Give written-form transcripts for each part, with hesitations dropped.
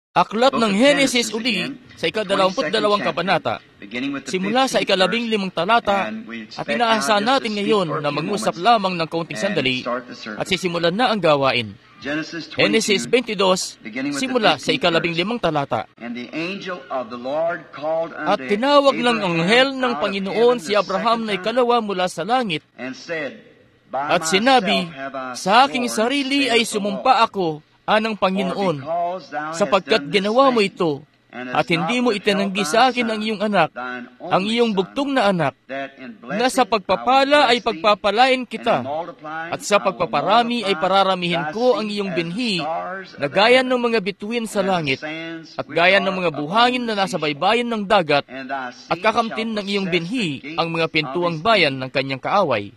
Aklat ng Henesis uli sa ika-22 kabanata, simula sa ika-15 talata, at inaasahan natin ngayon na mag-usap lamang ng kaunting sandali at sisimulan na ang gawain. Henesis 22, simula sa ika-15 talata. At tinawag ng anghel ng Panginoon si Abraham na ikalawa mula sa langit, at sinabi, sa aking sarili ay sumumpa ako, anang Panginoon, sapagkat ginawa mo ito, at hindi mo itinanggi sa akin ang iyong anak, ang iyong bugtong na anak, na sa pagpapala ay pagpapalain kita, at sa pagpaparami ay pararamihin ko ang iyong binhi, na gaya ng mga bituin sa langit, at gaya ng mga buhangin na nasa baybayin ng dagat, at kakamtin ng iyong binhi ang mga pintuang bayan ng kanyang kaaway.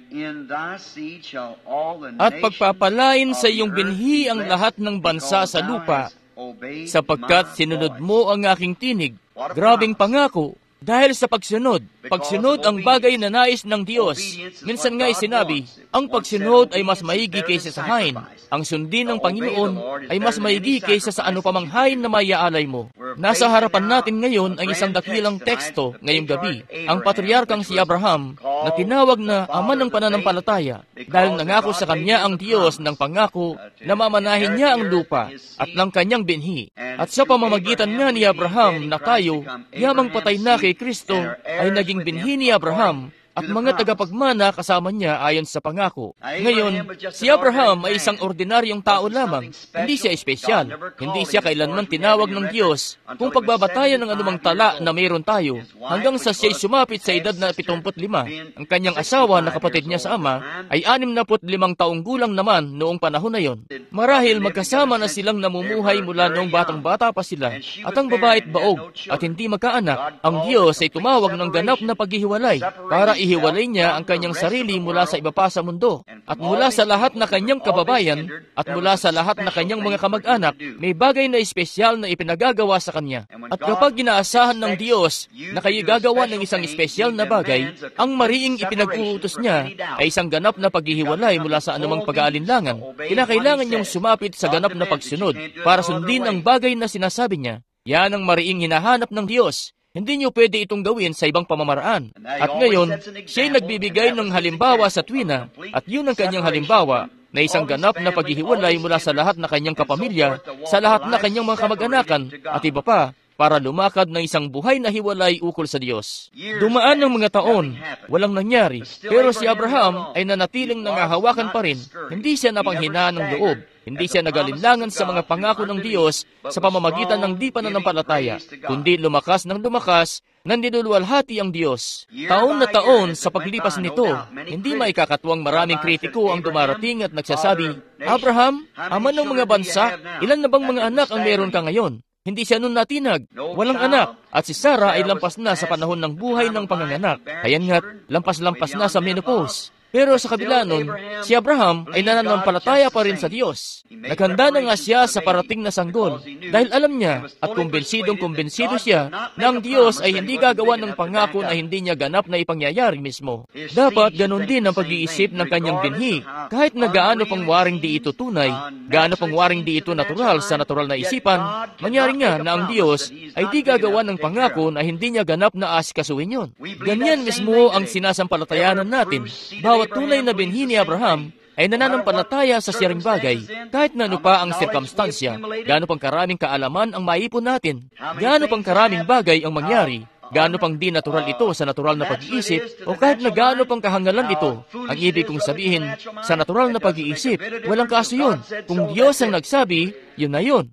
At pagpapalain sa iyong binhi ang lahat ng bansa sa lupa, sapagkat sinunod mo ang aking tinig. Grabing pangako, dahil sa pagsunod ang bagay na nais ng Diyos. Minsan nga'y sinabi, ang pagsunod ay mas maigi kaysa sa hain. Ang sundin ng Panginoon ay mas maigi kaysa sa ano pamang hain na maiaalay mo. Nasa harapan natin ngayon ang isang dakilang teksto ngayong gabi, ang patriarkang si Abraham, na tinawag na ama ng pananampalataya, dahil nangako sa kanya ang Diyos ng pangako na mamanahin niya ang lupa at ng kanyang binhi. At sa pamamagitan nga ni Abraham na tayo, yamang patay na kay Kristo, ay naging binhi ni Abraham at mga tagapagmana kasama niya ayon sa pangako. Ngayon, si Abraham ay isang ordinaryong tao lamang. Hindi siya espesyal. Hindi siya kailanman tinawag ng Diyos kung pagbabatayan ng anumang tala na mayroon tayo, hanggang sa siya'y sumapit sa edad na 75. Ang kanyang asawa na kapatid niya sa ama ay 65 taong gulang naman noong panahon na yon. Marahil magkasama na silang namumuhay mula noong batang-bata pa sila, at ang babae't baog at hindi magkaanak, ang Diyos ay tumawag ng ganap na paghihiwalay para ihiwalay niya ang kanyang sarili mula sa iba pa sa mundo, at mula sa lahat na kanyang kababayan, at mula sa lahat na kanyang mga kamag-anak, may bagay na espesyal na ipinagagawa sa kanya. At kapag ginaasahan ng Diyos na kayo gagawa ng isang espesyal na bagay, ang mariing ipinag-uutos niya ay isang ganap na paghihiwalay mula sa anumang pag-aalinlangan. Kinakailangan niyang sumapit sa ganap na pagsunod para sundin ang bagay na sinasabi niya. Yan ang mariing hinahanap ng Diyos. Hindi niyo pwede itong gawin sa ibang pamamaraan. At ngayon, siya'y nagbibigay ng halimbawa sa tuwina, at yun ang kanyang halimbawa, na isang ganap na paghihiwalay mula sa lahat na kanyang kapamilya, sa lahat na kanyang mga kamag-anakan, at iba pa, para lumakad ng isang buhay na hiwalay ukol sa Diyos. Dumaan ng mga taon, walang nangyari, pero si Abraham ay nanatiling nangahawakan pa rin. Hindi siya napanghinaan ng loob. Hindi siya nagalinlangan sa mga pangako ng Diyos sa pamamagitan ng di pananampalataya, kundi lumakas ng lumakas, nandinuluwalhati ang Diyos. Taon na taon sa paglipas nito, hindi maikakatuwang maraming kritiko ang dumarating at nagsasabi, Abraham, ama ng mga bansa, ilan na bang mga anak ang meron ka ngayon? Hindi siya nun natinag, walang anak, at si Sarah ay lampas na sa panahon ng buhay ng panganganak, kaya nga't lampas-lampas na sa menopause. Pero sa kabila nun, si Abraham ay nananampalataya pa rin sa Diyos. Naghanda na nga siya sa parating na sanggol dahil alam niya at kumbinsido siya na ang Diyos ay hindi gagawa ng pangako na hindi niya ganap na ipangyayari mismo. Dapat ganun din ang pag-iisip ng kanyang binhi. Kahit na gaano pang waring di ito tunay, gaano pang waring di ito natural sa natural na isipan, mangyari nga na ang Diyos ay di gagawa ng pangako na hindi niya ganap na asikasuhin yun. Ganyan mismo ang sinasampalatayanan natin. Bawat tunay na binhi ni Abraham ay nananampalataya sa siyaring bagay, kahit na ano pa ang sirkumstansya, gaano pang karaming kaalaman ang maipon natin, gaano pang karaming bagay ang mangyari, gaano pang di natural ito sa natural na pag-iisip, o kahit na gaano pang kahangalan ito. Ang ibig kong sabihin, sa natural na pag-iisip, walang kaso yun. Kung Diyos ang nagsabi, yun na yun.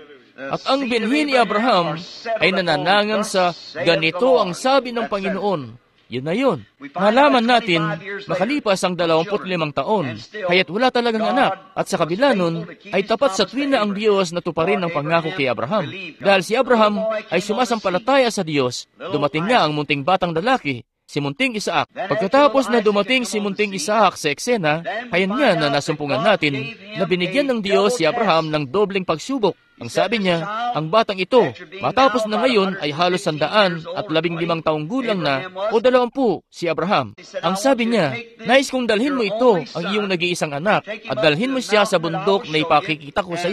At ang binhi ni Abraham ay nananangan sa ganito ang sabi ng Panginoon. Yun na yun. Nalaman natin, makalipas ang 25 taon, kaya't wala talagang anak, at sa kabila nun, ay tapat sa tuwina ang Diyos na tuparin ng pangako kay Abraham. Dahil si Abraham ay sumasampalataya sa Diyos, dumating nga ang munting batang lalaki, si munting Isaac. Pagkatapos na dumating si munting Isaac sa eksena, ayan nga na nasumpungan natin na binigyan ng Diyos si Abraham ng dobleng pagsubok. Ang sabi niya, ang batang ito, matapos na ngayon ay halos 115 taong gulang na o 20 si Abraham. Ang sabi niya, nais kong dalhin mo ito, ang iyong nag-iisang anak, at dalhin mo siya sa bundok na ipakikita ko sa iyo,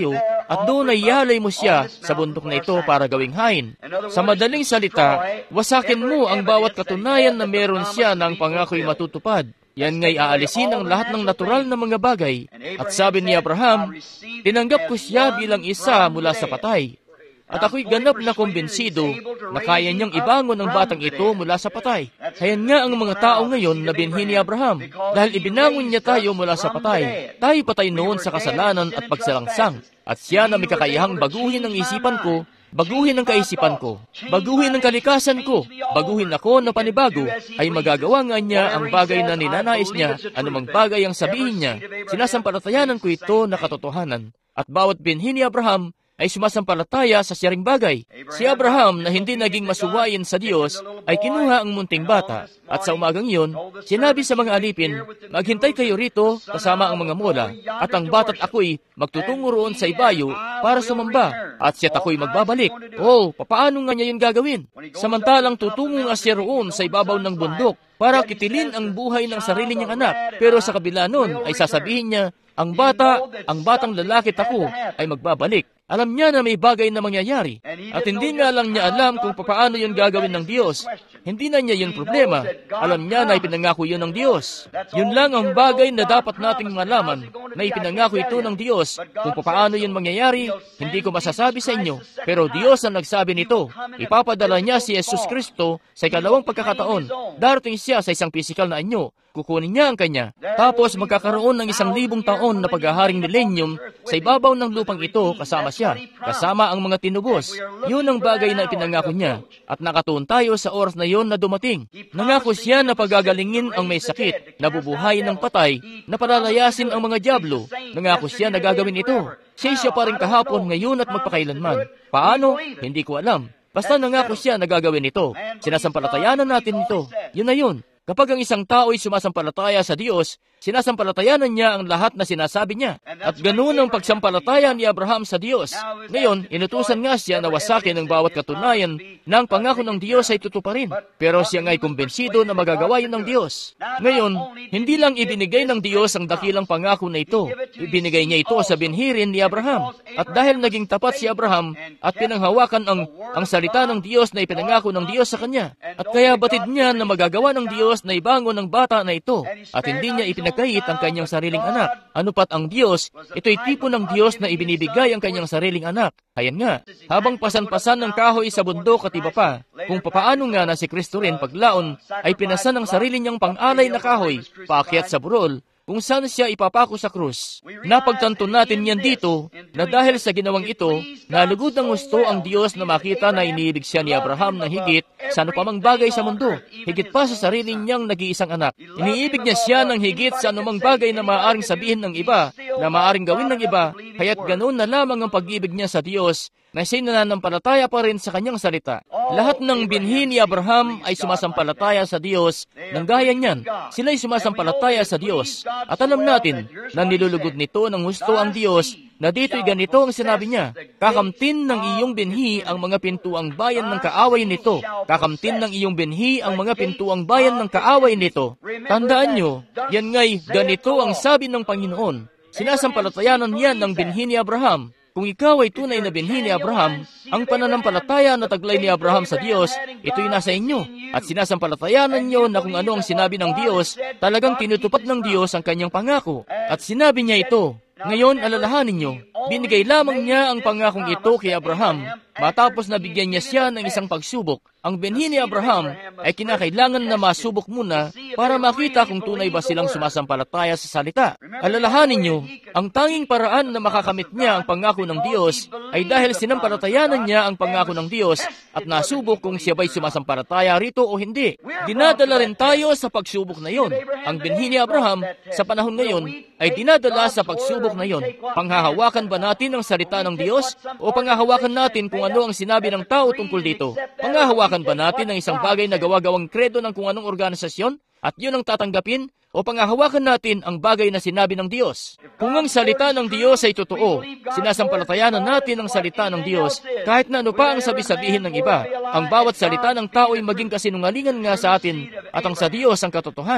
at doon ay ialay mo siya sa bundok na ito para gawing hain. Sa madaling salita, wasakin mo ang bawat katunayan na meron siya ng pangako'y matutupad. Yan nga'y aalisin ang lahat ng natural na mga bagay. At sabi ni Abraham, tinanggap ko siya bilang isa mula sa patay. At ako'y ganap na kumbinsido na kaya niyang ibangon ang batang ito mula sa patay. Hayan nga ang mga tao ngayon na binhi ni Abraham, dahil ibinangon niya tayo mula sa patay. Tayo patay noon sa kasalanan at pagsalangsang. At siya na may kakayahang baguhin ang isipan ko, baguhin ang kaisipan ko, baguhin ang kalikasan ko, baguhin ako na panibago, ay magagawa nga niya ang bagay na ninanais niya, anumang bagay ang sabihin niya. Sinasampalatayanan ko ito na katotohanan. At bawat binhi ni Abraham ay sumasampalataya sa siyaring bagay. Si Abraham na hindi naging masuwayin sa Diyos ay kinuha ang munting bata. At sa umagang iyon, sinabi sa mga alipin, maghintay kayo rito kasama ang mga mola, at ang bata't ako'y magtutungo roon sa ibayo para sumamba, at siya't ako'y magbabalik. Papaano nga niya yun gagawin? Samantalang tutungo nga siya roon sa ibabaw ng bundok para kitilin ang buhay ng sarili niyang anak. Pero sa kabila nun ay sasabihin niya, ang batang lalaki ako ay magbabalik. Alam niya na may bagay na mangyayari. At hindi nga lang niya alam kung paano yun gagawin ng Diyos. Hindi na niya yun problema. Alam niya na ipinangako yun ng Diyos. Yun lang ang bagay na dapat nating malaman, na ipinangako ito ng Diyos. Kung paano yun mangyayari, hindi ko masasabi sa inyo. Pero Diyos ang nagsabi nito. Ipapadala niya si Jesus Kristo sa ikalawang pagkakataon. Darating siya sa isang pisikal na anyo. Kukunin niya ang kanya. Tapos magkakaroon ng 1,000 taon na paghaharing millennium sa ibabaw ng lupang ito kasama siya, kasama ang mga tinubos. Yun ang bagay na ipinangako niya. At nakatuon tayo sa oras na yon na dumating. Nangako siya na pagagalingin ang may sakit, nabubuhayin ng patay, na palalayasin ang mga dyablo. Nangako siya na gagawin ito. Siya pa rin kahapon, ngayon at magpakailanman. Paano? Hindi ko alam. Basta nangako siya na gagawin ito. Sinasampalatayanan natin ito. Yun na yun. Kapag ang isang tao ay sumasampalataya sa Diyos, sinasampalatayanan niya ang lahat na sinasabi niya. At ganoon ang pagsampalataya ni Abraham sa Diyos. Ngayon, inutusan nga siya na wasakin ang bawat katunayan na ang pangako ng Diyos ay tutuparin. Pero siya nga'y kumbensido na magagawa yun ng Diyos. Ngayon, hindi lang ibinigay ng Diyos ang dakilang pangako na ito. Ibinigay niya ito sa binhirin ni Abraham. At dahil naging tapat si Abraham at pinanghawakan ang salita ng Diyos na ipinangako ng Diyos sa kanya. At kaya batid niya na magagawa ng Diyos na ibangon ng bata na ito, at hindi niya ipinagkait ang kanyang sariling anak. Ano pat ang Diyos, ito'y tipo ng Diyos na ibinibigay ang kanyang sariling anak. Hayan nga, habang pasan-pasan ng kahoy sa bundok at iba pa, kung papaano nga na si Kristo rin paglaon ay pinasan ang sarili niyang pang-alay na kahoy, paakyat sa burol, kung saan siya ipapako sa krus. Napagtanto natin yan dito na dahil sa ginawang ito, nalugod ng gusto ang Diyos na makita na iniibig siya ni Abraham ng higit sa anumang bagay sa mundo, higit pa sa sarili niyang nag-iisang anak. Iniibig niya siya ng higit sa anumang bagay na maaaring sabihin ng iba, na maaaring gawin ng iba, kaya't ganoon na lamang ang pag-ibig niya sa Diyos, na siya'y nananampalataya pa rin sa kanyang salita. Lahat ng binhi ni Abraham ay sumasampalataya sa Diyos ng gaya niyan. Sila'y sumasampalataya sa Diyos. At alam natin na nilulugod nito ng gusto ang Diyos na dito'y ganito ang sinabi niya, kakamtin ng iyong binhi ang mga pintuang bayan ng kaaway nito. Kakamtin ng iyong binhi ang mga pintuang bayan ng kaaway nito. Tandaan nyo, yan nga'y ganito ang sabi ng Panginoon. Sinasampalatayanan yan ng binhi ni Abraham. Kung ikaw ay tunay na binhi ni Abraham, ang pananampalataya na taglay ni Abraham sa Diyos, ito'y nasa inyo. At sinasampalatayanan nyo na kung ano ang sinabi ng Diyos, talagang tinutupad ng Diyos ang kanyang pangako. At sinabi niya ito. Ngayon, alalahanin nyo, binigay lamang niya ang pangakong ito kay Abraham matapos na bigyan niya siya ng isang pagsubok. Ang binhi ni Abraham ay kinakailangan na masubok muna para makita kung tunay ba silang sumasampalataya sa salita. Alalahanin nyo, ang tanging paraan na makakamit niya ang pangako ng Diyos ay dahil sinampalatayanan niya ang pangako ng Diyos at nasubok kung siya ba'y sumasampalataya rito o hindi. Dinadala rin tayo sa pagsubok na yon. Ang binhi ni Abraham sa panahon ngayon ay dinadala sa pagsubok na yon. Panghahawakan ba natin ang salita ng Diyos o panghahawakan natin kung ano ang sinabi ng tao tungkol dito? Panghahawakan ba natin ang isang bagay na gawa-gawang kredo ng kung anong organisasyon at yun ang tatanggapin? O panghahawakan natin ang bagay na sinabi ng Diyos? Kung ang salita ng Diyos ay totoo, sinasampalatayanan natin ang salita ng Diyos kahit na ano pa ang sabi-sabihin ng iba. Ang bawat salita ng tao ay maging kasinungalingan nga sa atin at ang sa Diyos ang katotohanan.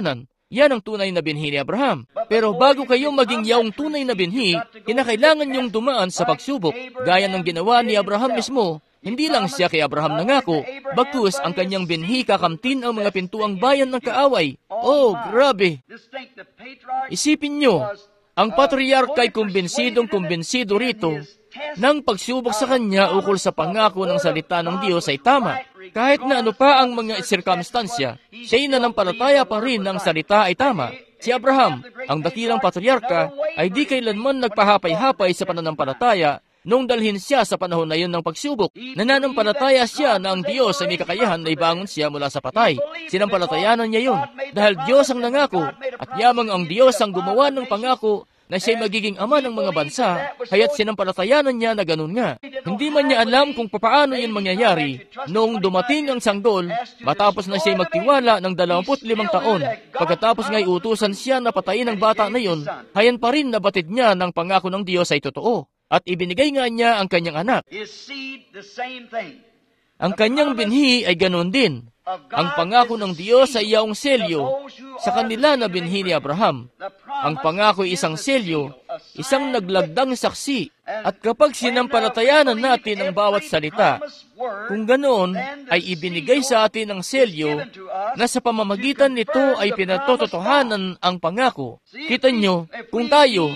Yan ang tunay na binhi ni Abraham. Pero bago kayo maging yaong tunay na binhi, kinakailangan niyong dumaan sa pagsubok. Gaya ng ginawa ni Abraham mismo, hindi lang siya kay Abraham nangako, bagkus ang kanyang binhi kakamtin ang mga pintuang bayan ng kaaway. Oh, grabe! Isipin nyo, ang patriarka ay kumbinsido rito nang pagsubok sa kanya ukol sa pangako ng salita ng Diyos ay tama. Kahit na ano pa ang mga sirkumstansya, siya'y nananampalataya pa rin ng salita ay tama. Si Abraham, ang dakilang patriarka, ay di kailanman nagpahapay-hapay sa pananampalataya nung dalhin siya sa panahon na yun ng pagsubok. Nananampalataya siya na ang Diyos ay may kakayahan na ibangon siya mula sa patay. Sinampalatayanan niya yun dahil Diyos ang nangako at yamang ang Diyos ang gumawa ng pangako na siya'y magiging ama ng mga bansa, kaya't sinampalatayanan niya na ganun nga. Hindi man niya alam kung paano yun mangyayari. Noong dumating ang sanggol, matapos na siya'y magtiwala ng 25 taon, pagkatapos nga'y utusan siya na patayin ang bata na yun, hayan pa rin na batid niya ng pangako ng Diyos ay totoo. At ibinigay nga niya ang kanyang anak. Ang kanyang binhi ay ganun din. Ang pangako ng Diyos ay yaong selyo sa kanila na binhi ni Abraham. Ang pangako ay isang selyo, isang naglagdang saksi. At kapag sinampalatayanan natin ang bawat salita, kung ganoon ay ibinigay sa atin ang selyo na sa pamamagitan nito ay pinatototohanan ang pangako. Kita nyo, kung tayo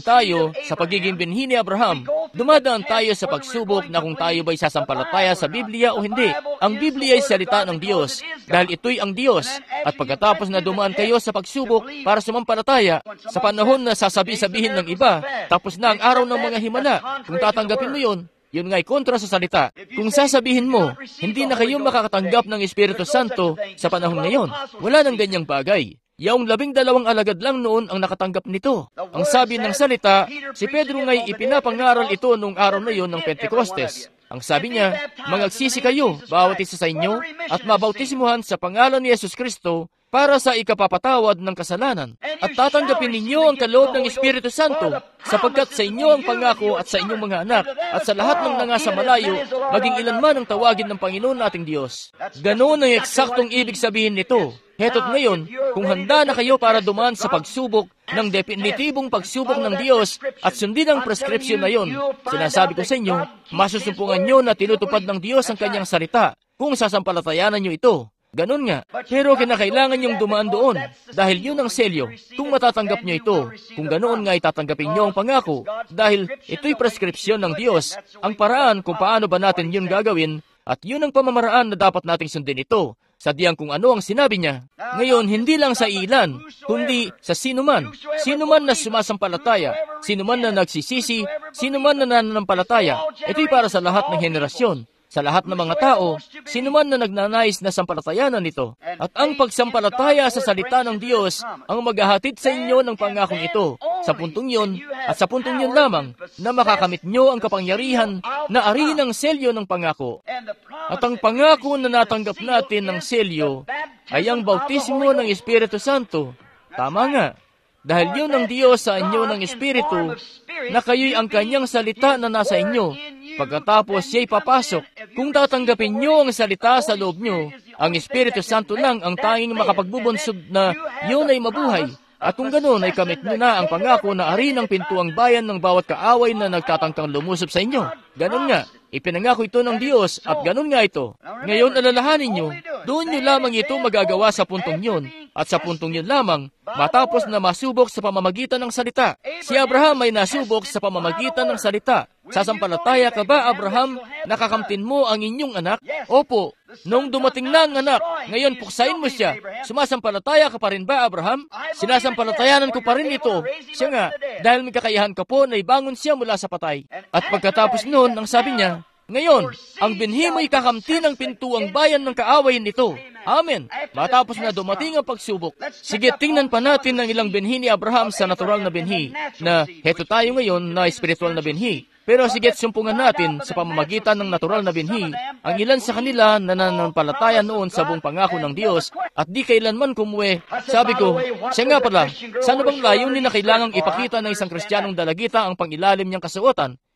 sa pagiging binhi ni Abraham, dumadaan tayo sa pagsubok na kung tayo ba'y sasampalataya sa Biblia o hindi. Ang Biblia ay salita ng Diyos, dahil ito'y ang Diyos. At pagkatapos na dumaan kayo sa pagsubok para sumampalataya, sa panahon na sasabi-sabihin ng iba, tapos na ang araw ng mga himala, kung tatanggapin mo yun nga'y kontra sa salita. Kung sasabihin mo, hindi na kayo makakatanggap ng Espiritu Santo sa panahon ngayon, wala nang ganyang bagay. Yaong 12 alagad lang noon ang nakatanggap nito. Ang sabi ng salita, si Pedro nga'y ipinapangaral ito noong araw na yon ng Pentecostes. Ang sabi niya, mangagsisi kayo, bawat isa sa inyo, at mabautismuhan sa pangalan ni Yesus Kristo para sa ikapapatawad ng kasalanan. At tatanggapin ninyo ang kaloob ng Espiritu Santo, sapagkat sa inyo ang pangako at sa inyong mga anak, at sa lahat ng nangasa malayo, maging ilan man ang tawagin ng Panginoon nating Diyos. Ganoon ang eksaktong ibig sabihin nito. Heto't ngayon, kung handa na kayo para dumaan sa pagsubok ng definitibong pagsubok ng Diyos at sundin ang prescription na yon, sinasabi ko sa inyo, masusumpungan nyo na tinutupad ng Diyos ang kanyang salita kung sasampalatayanan nyo ito. Ganon nga, pero kinakailangan niyong dumaan doon dahil yun ang selyo. Kung matatanggap niyo ito, kung ganoon nga itatanggapin niyo ang pangako dahil ito'y preskripsyon ng Diyos, ang paraan kung paano ba natin yun gagawin at yun ang pamamaraan na dapat nating sundin ito. Sadyang kung ano ang sinabi niya. Ngayon, hindi lang sa ilan, kundi sa sinuman. Sinuman na sumasampalataya, sinuman na nagsisisi, sinuman na nananampalataya. Ito'y para sa lahat ng henerasyon. Sa lahat ng mga tao, sinuman na nagnanais na sampalatayanan nito. At ang pagsampalataya sa salita ng Diyos ang maghahatid sa inyo ng pangakong ito. Sa puntong yun, at sa puntong yun lamang, na makakamit nyo ang kapangyarihan na ariin ang selyo ng pangako. At ang pangako na natanggap natin ng selyo ay ang bautismo ng Espiritu Santo. Tama nga. Dahil yun ang Diyos sa inyo ng Espiritu, na kayo'y ang kanyang salita na nasa inyo. Pagkatapos siya'y papasok, kung tatanggapin nyo ang salita sa loob nyo, ang Espiritu Santo lang ang tanging makapagbubunsod na yun ay mabuhay. At kung ganoon ay kamit nyo na ang pangako na arin ang pintuang bayan ng bawat kaaway na nagtatangkang lumusob sa inyo. Ganon nga, ipinangako ito ng Diyos at ganon nga ito. Ngayon alalahanin nyo, doon nyo lamang ito magagawa sa puntong yun. At sa puntong yun lamang, matapos na masubok sa pamamagitan ng salita. Si Abraham ay nasubok sa pamamagitan ng salita. Sasampalataya ka ba, Abraham, nakakamtin mo ang inyong anak? Opo. Nung dumating na ang anak, ngayon puksain mo siya. Sumasampalataya ka pa rin ba, Abraham? Sinasampalatayanan ko pa rin ito. Siya nga, dahil may kakayahan ka po na ibangon siya mula sa patay. At pagkatapos noon, ang sabi niya, ngayon, ang binhi mo'y kakamtin ng pintuang bayan ng kaaway nito. Amen. Matapos na dumating ang pagsubok. Sige, tingnan pa natin ang ilang binhi ni Abraham sa natural na binhi, na heto tayo ngayon na espiritual na binhi. Pero sige, sumpungan natin sa pamamagitan ng natural na binhi, ang ilan sa kanila na nananampalataya noon sa buong pangako ng Diyos at di kailanman kumuwi. Sabi ko, siya nga pala, saan bang layunin na kailangang ipakita ng isang Kristiyanong dalagita ang pangilalim niyang kasuotan?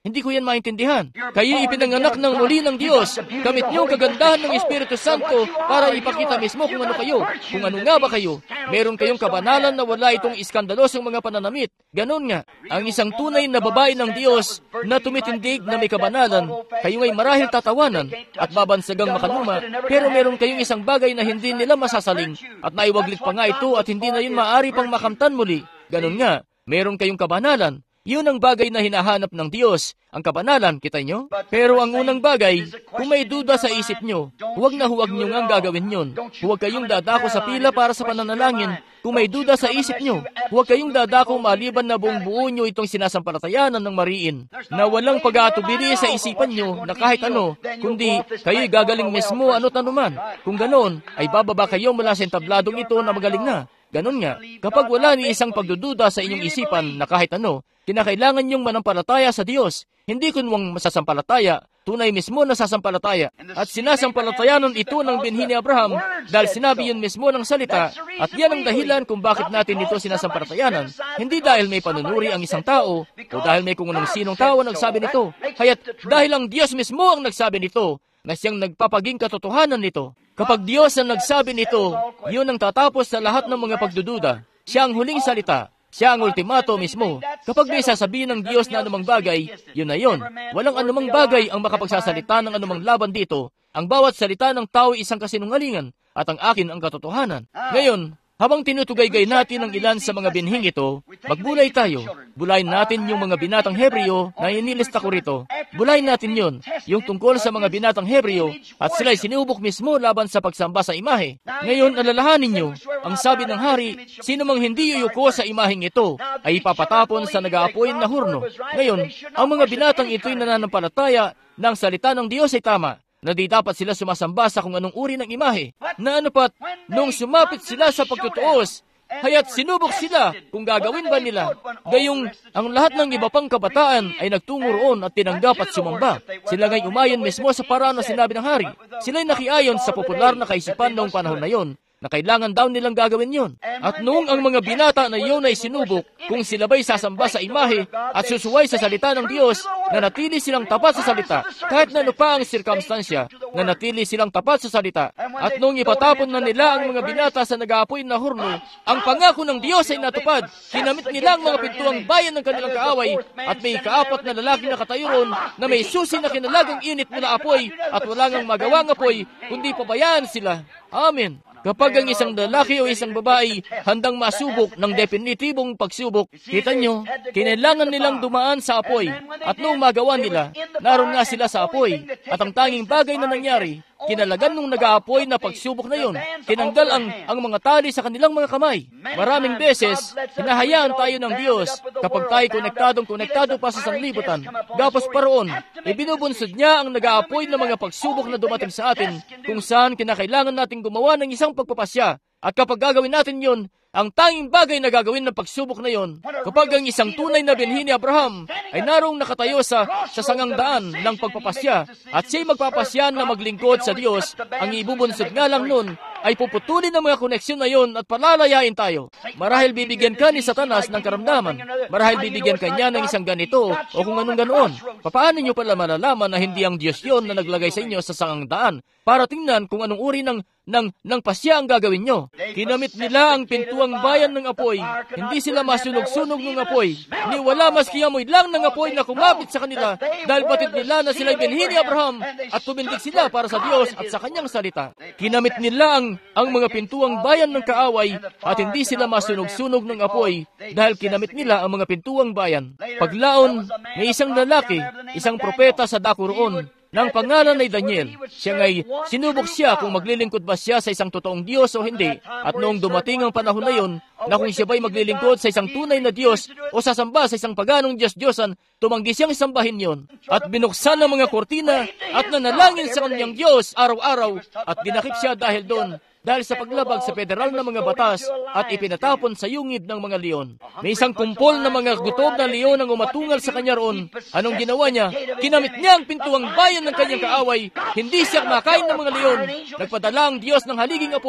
Hindi ko yan maintindihan. Kayo ipinanganak ng muli ng Diyos. Gamit niyo ang kagandahan ng Espiritu Santo para ipakita mismo kung ano kayo. Kung ano nga ba kayo. Meron kayong kabanalan na wala itong iskandalosong mga pananamit. Ganon nga. Ang isang tunay na babae ng Diyos na tumitindig na may kabanalan, kayo ay marahil tatawanan at babansagang makaluma, pero meron kayong isang bagay na hindi nila masasaling at naiwaglit pa nga ito at hindi na yun maaari pang makamtan muli. Ganon nga. Meron kayong kabanalan. Yun ang bagay na hinahanap ng Diyos, ang kabanalan, kita nyo? Pero ang unang bagay, kung may duda sa isip nyo, huwag nyo ngang gagawin yun. Huwag kayong dadako sa pila para sa pananalangin. Kung may duda sa isip nyo, huwag kayong dadako maliban na buong buo nyo itong sinasampalatayanan ng mariin, na walang pag-aatubili sa isipan nyo na kahit ano, kundi kayo'y gagaling mismo ano't anuman. Kung ganon, ay bababa kayo mula sa entabladong ito na magaling na. Ganon nga, kapag wala ni isang pagdududa sa inyong isipan na kahit ano, kinakailangan niyong manampalataya sa Diyos. Hindi kunwang masasampalataya, tunay mismo na sasampalataya. At sinasampalatayanan ito ng binhi ni Abraham dahil sinabi yun mismo ng salita at yan ang dahilan kung bakit natin ito sinasampalatayanan. Hindi dahil may panunuri ang isang tao o dahil may kung anong sinong tao nagsabi nito. Kaya't dahil ang Diyos mismo ang nagsabi nito na siyang nagpapaging katotohanan nito. Kapag Diyos ang nagsabi nito, yun ang tatapos sa lahat ng mga pagdududa. Siya ang huling salita. Siya ang ultimato mismo. Kapag may sasabihin ng Diyos na anumang bagay, yun na yun. Walang anumang bagay ang makapagsasalita ng anumang laban dito. Ang bawat salita ng tao ay isang kasinungalingan at ang akin ang katotohanan. Ngayon, habang tinutugay-gay natin ang ilan sa mga binhing ito, magbulay tayo. Bulayin natin yung mga binatang Hebreo na inilista ko rito. Bulayin natin yun, yung tungkol sa mga binatang Hebreo at sila'y sinubok mismo laban sa pagsamba sa imahe. Ngayon, alalahanin nyo, ang sabi ng hari, sino mang hindi yuyuko sa imaheng ito ay ipapatapon sa nag-aapoy na hurno. Ngayon, ang mga binatang ito'y nananampalataya na ang salita ng Diyos ay tama, na di dapat sila sumasamba sa kung anong uri ng imahe, na ano pat, nung sumapit sila sa pagtutuos, haya't sinubok sila kung gagawin ba nila. Gayong ang lahat ng iba pang kabataan ay nagtungo roon at tinanggap at sumamba. Sila ngay umayon mismo sa paraan na sinabi ng hari. Sila'y nakiayon sa popular na kaisipan noong panahon na yon, na kailangan daw nilang gagawin yon. At noong ang mga binata na iyon ay sinubok, kung sila ba'y sasamba sa imahe at susuway sa salita ng Diyos, na natili silang tapat sa salita, kahit na ano pa ang sirkumstansya, na natili silang tapat sa salita. At noong ipatapon na nila ang mga binata sa nag-aapoy na hurno, ang pangako ng Diyos ay natupad. Kinamit nila ang mga pintuang bayan ng kanilang kaaway, at may kaapat na lalaki na katayo ron, na may susi na kinalagang init mula apoy, at wala ngang magawang apoy, kundi pabayaan sila. Amen. Kapag ang isang lalaki o isang babae handang masubok ng definitibong pagsubok, kita nyo, kinailangan nilang dumaan sa apoy. At noong magawa nila, naroon nga sila sa apoy. At ang tanging bagay na nangyari, kinalagan nung nag-aapoy na pagsubok na yon, tinanggal ang mga tali sa kanilang mga kamay. Maraming beses, hinahayaan tayo ng Diyos kapag tayo konektado pa sa sanglibutan. Gapos pa roon, ibinubunsod niya ang nag-aapoy na mga pagsubok na dumating sa atin, kung saan kinakailangan nating gumawa ng isang pagpapasya. At kapag gagawin natin yon, ang tanging bagay na gagawin ng pagsubok na yon, kapag ang isang tunay na binhi ni Abraham ay narong nakatayo sa sangang daan ng pagpapasya at siya'y magpapasya na maglingkod sa Diyos, ang ibubunsod nga lang nun ay puputulin ng mga koneksyon na yon at palalayain tayo. Marahil bibigyan ka ni Satanas ng karamdaman. Marahil bibigyan ka niya ng isang ganito o kung anong ganoon. Paano nyo pala malalaman na hindi ang Diyos yon na naglagay sa inyo sa sangang daan para tingnan kung anong uri ng pasya ang gagawin nyo? Kinamit nila ang pintuang bayan ng apoy. Hindi sila masunog-sunog ng apoy. Ni wala maski amoy lang ng apoy na kumapit sa kanila dahil batid nila na sila'y binhi ni Abraham at tumindig sila para sa Diyos at sa kanyang salita. Kinamit nila ang mga pintuang bayan ng kaaway at hindi sila masunog-sunog ng apoy dahil kinamit nila ang mga pintuang bayan. Paglaon, may isang lalaki, isang propeta sa dako roon, ng pangalan ay Daniel. Siya ngay sinubok siya kung maglilingkod ba siya sa isang totoong Diyos o hindi. At noong dumating ang panahon na yon, na kung siya ba'y maglilingkod sa isang tunay na Diyos o sasamba sa isang paganong Diyos-Diyosan, tumanggi siyang sambahin yon. At binuksan ang mga kortina at nanalangin sa kanyang Diyos araw-araw at dinakip siya dahil doon. Dahil sa paglabag sa federal na mga batas at ipinatapon sa yungib ng mga leon. May isang kumpol na mga gutob na leon ang umatungal sa kanya roon. Anong ginawa niya? Kinamit niya ang pintuang bayan ng kanyang kaaway. Hindi siya makain ng mga leon. Nagpadala ang Diyos ng haliging apoy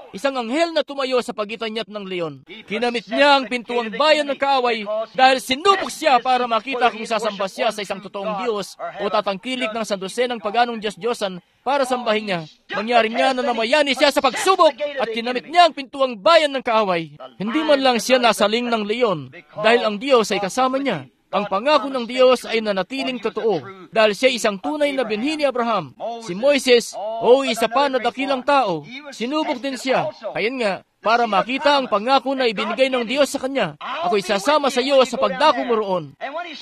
isang anghel na tumayo sa pagitan niya at ng leon. Kinamit niya ang pintuang bayan ng kaaway dahil sinubok siya para makita kung sasamba siya sa isang totoong Diyos o tatangkilik ng sandosenang paganong Diyos-Diyosan para sambahin niya. Mangyari nga na namayani siya sa pagsubok at kinamit niya ang pintuang bayan ng kaaway. Hindi man lang siya nasaling ng leon dahil ang Diyos ay kasama niya. Ang pangako ng Diyos ay nanatiling totoo dahil siya isang tunay na binhi ni Abraham. Si Moises, isa pa na dakilang tao, sinubok din siya. Kaya nga, para makita ang pangako na ibinigay ng Diyos sa kanya, ako'y sasama sa iyo sa pagdako mo roon.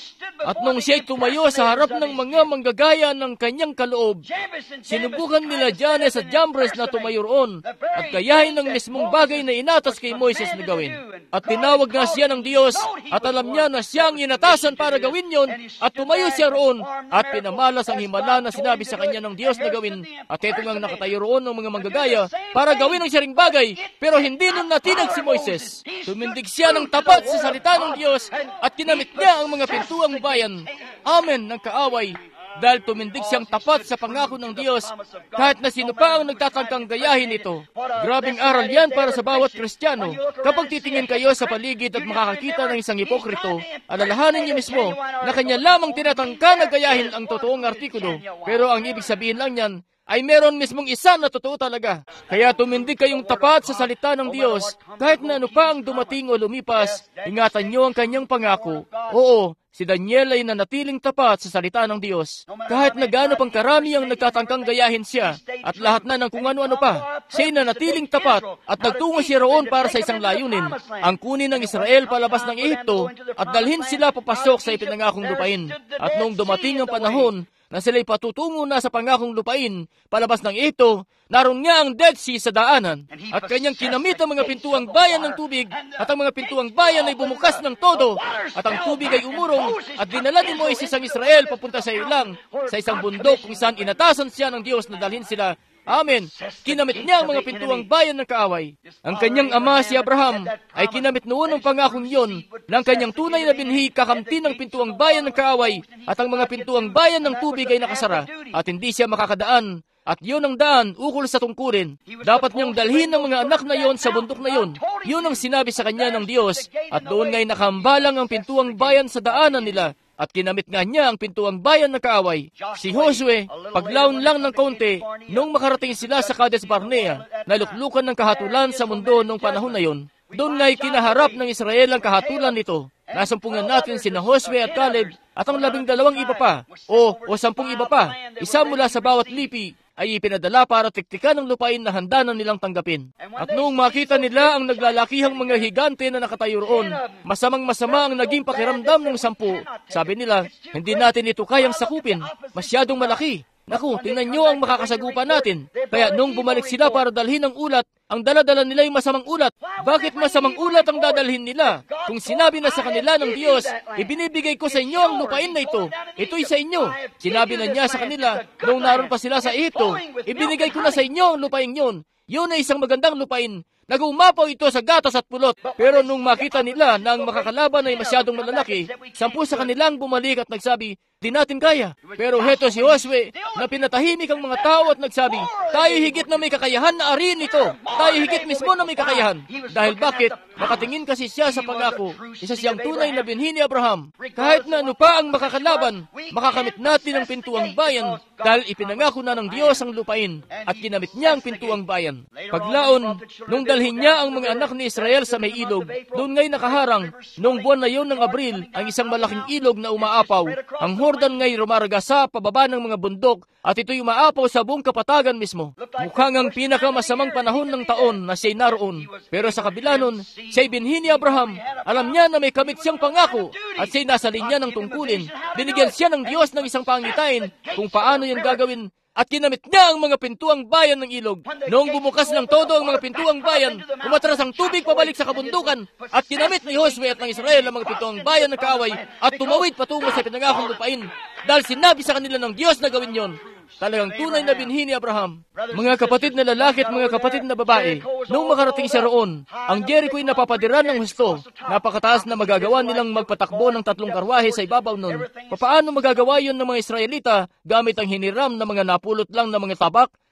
At nung siya'y tumayo sa harap ng mga manggagaya ng kanyang kaloob, sinubukan nila Janes at Jambres na tumayo roon at gayahin ng mismong bagay na inatas kay Moises na gawin. At tinawag nga siya ng Diyos at alam niya na siyang inatasan para gawin yon at tumayo siya roon at pinamalas ang himala na sinabi sa kanya ng Diyos na gawin. At ito ngang nakatayo roon ng mga manggagaya para gawin ang siyaring bagay, pero hindi nun natinag si Moises. Tumindig siya ng tapat sa salita ng Diyos at kinamit niya ang mga pintuang bayan. Amen ng kaaway. Dahil tumindig siyang tapat sa pangako ng Diyos kahit na sino pa ang nagtatangkang gayahin ito. Grabing aral yan para sa bawat Kristiyano. Kapag titingin kayo sa paligid at makakakita ng isang hipokrito, alalahanin niyo mismo na kanya lamang tinatangka na gayahin ang totoong artikulo. Pero ang ibig sabihin lang niyan ay meron mismong isa na totoo talaga. Kaya tumindig kayong tapat sa salita ng Diyos. Kahit na ano pa ang dumating o lumipas, ingatan niyo ang kanyang pangako. Oo, si Daniel ay nanatiling tapat sa salita ng Diyos. Kahit na gaano pang karami ang nagtatangkang gayahin siya, at lahat na ng kung ano-ano pa, siya'y nanatiling tapat at nagtungo siya roon para sa isang layunin, ang kunin ng Israel palabas ng Ehipto at dalhin sila papasok sa ipinangakong lupain. At noong dumating ang panahon na sila'y patutungo na sa pangakong lupain, palabas ng ito, naroon nga ang Dead Sea sa daanan, at kanyang kinamit ang mga pintuang bayan ng tubig, at ang mga pintuang bayan ay bumukas ng todo, at ang tubig ay umurong, at dinala ni Moises ang Israel papunta sa ilang, sa isang bundok kung saan inatasan siya ng Diyos na dalhin sila. Amen. Kinamit niya ang mga pintuang bayan ng kaaway. Ang kanyang ama si Abraham ay kinamit noon ang pangakong iyon ng kanyang tunay na binhi kakamti ng pintuang bayan ng kaaway at ang mga pintuang bayan ng tubig ay nakasara at hindi siya makakadaan. At yun ang daan ukol sa tungkulin. Dapat niyang dalhin ang mga anak na yon sa bundok na yon. Yun ang sinabi sa kanya ng Diyos at doon nga'y nakahambalang ang pintuang bayan sa daanan nila. At kinamit nga niya ang pintuang bayan ng kaaway. Si Josue, paglaon lang ng kaunti, nung makarating sila sa Kades Barnea, naluklukan ng kahatulan sa mundo nung panahon na yon. Doon nga'y kinaharap ng Israel ang kahatulan nito. Nasumpungan natin sina Josue at Caleb at ang 12 iba pa, o 10 iba pa, isa mula sa bawat lipi, ay ipinadala para tiktikan ang lupain na handa na nilang tanggapin. At noong makita nila ang naglalakihang mga higante na nakatayo roon, masamang-masama ang naging pakiramdam ng 10. Sabi nila, hindi natin ito kayang sakupin, masyadong malaki. Naku, tingnan nyo ang makakasagupan natin. Kaya nung bumalik sila para dalhin ang ulat, ang dala-dala nila ay masamang ulat. Bakit masamang ulat ang dadalhin nila? Kung sinabi na sa kanila ng Diyos, ibinibigay ko sa inyo ang lupain na ito. Ito'y sa inyo. Sinabi na niya sa kanila, nung naroon pa sila sa Ehipto, ibinigay ko na sa inyo ang lupain yun. Yun ay isang magandang lupain. Nag-umapaw ito sa gatas at pulot. Pero nung makita nila na ang makakalaban ay masyadong malalaki, 10 sa kanilang bumalik at nagsabi, di natin kaya. Pero heto si Josue na pinatahimik ang mga tao at nagsabi, tayo higit na may kakayahan na ariin ito. Tayo higit mismo na may kakayahan. Dahil bakit? Nakatingin kasi siya sa pangako. Isa siyang tunay na binhi ni Abraham. Kahit na ano pa ang makakalaban, makakamit natin ang pintuang bayan dahil ipinangako na ng Diyos ang lupain at kinamit niya ang pintuang bayan. Paglaon, nung dalhin niya ang mga anak ni Israel sa may ilog, doon ngay nakaharang, nung buwan na yon ng Abril, ang isang malaking ilog na umaapaw. Ang Jordan ngay rumaragasa pababa ng mga bundok at ito'y umaapaw sa buong kapatagan mismo. Mukhang ang pinakamasamang panahon ng taon na siya'y naroon. Pero sa kabila nun, siya'y binhi ni Abraham. Alam niya na may kamit siyang pangako at siya'y nasa linya ng tungkulin. Binigyan siya ng Diyos ng isang pangitain kung paano yan gagawin. At kinamit niya ang mga pintuang bayan ng ilog. Noong bumukas ng todo ang mga pintuang bayan, umatras ang tubig pabalik sa kabundukan, at kinamit ni Josue at ng Israel ang mga pintuang bayan ng kaaway, at tumawid patungo sa pinangakong lupain, dahil sinabi sa kanila ng Diyos na gawin yon. Talagang tunay na binhi ni Abraham. Mga kapatid na lalaki at mga kapatid na babae, noong makarating siya roon, ang Jericho'y napapadiran ng husto. Napakataas na magagawa nilang magpatakbo ng 3 karwahe sa ibabaw nun. Papaano magagawa yon ng mga Israelita gamit ang hiniram na mga napulot lang na mga tabak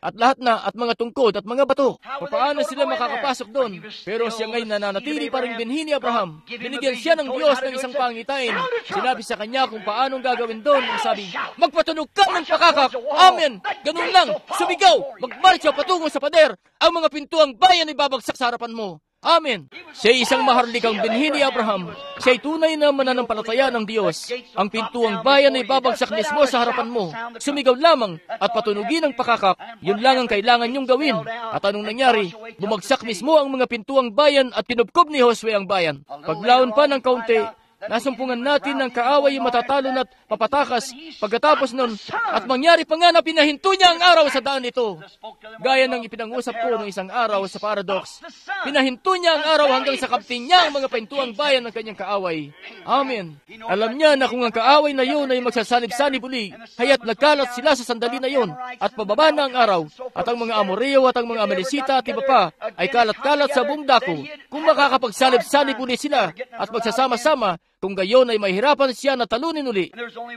at lahat na at mga tungkod at mga bato. Paano sila makakapasok doon? Pero siya ngayon nananatili pa rin binhi ni Abraham. Binigyan siya ng Diyos ng isang pangitain. Sinabi sa kanya kung paanong gagawin doon. Ang sabi, magpatunog ka ng pakakak. Amen! Ganun lang, sumigaw, magmarcha patungo sa pader. Ang mga pintuang bayan ay babagsak sa harapan mo. Amen. Siya isang maharlikang binhi ni Abraham. Siya ay tunay na mananampalataya ng Diyos. Ang pintuang bayan ay babagsak mismo sa harapan mo. Sumigaw lamang at patunugin ang pakakak. Yun lang ang kailangan niyong gawin. At anong nangyari? Bumagsak mismo ang mga pintuang bayan at kinubkob ni Josue ang bayan. Paglaon pa ng kaunti, nasumpungan natin ng kaaway yung matatalon at papatakas. Pagkatapos nun, at mangyari pa nga na pinahinto niya ang araw sa daan ito. Gaya ng ipinangusap ko ng isang araw sa Paradox. Pinahinto niya ang araw hanggang sa kapting niya ang mga pintuang bayan ng kanyang kaaway. Amen. Alam niya na kung ang kaaway na yun ay magsasanib-sanib uli, haya't nagkalat sila sa sandali na yun, at pababa na ang araw, at ang mga Amoreo at ang mga Amalesita at iba pa ay kalat-kalat sa buong dako. Kung makakapagsanib-sanib uli sila at magsasama-sama, kung gayon ay mahirapan siya na talunin uli.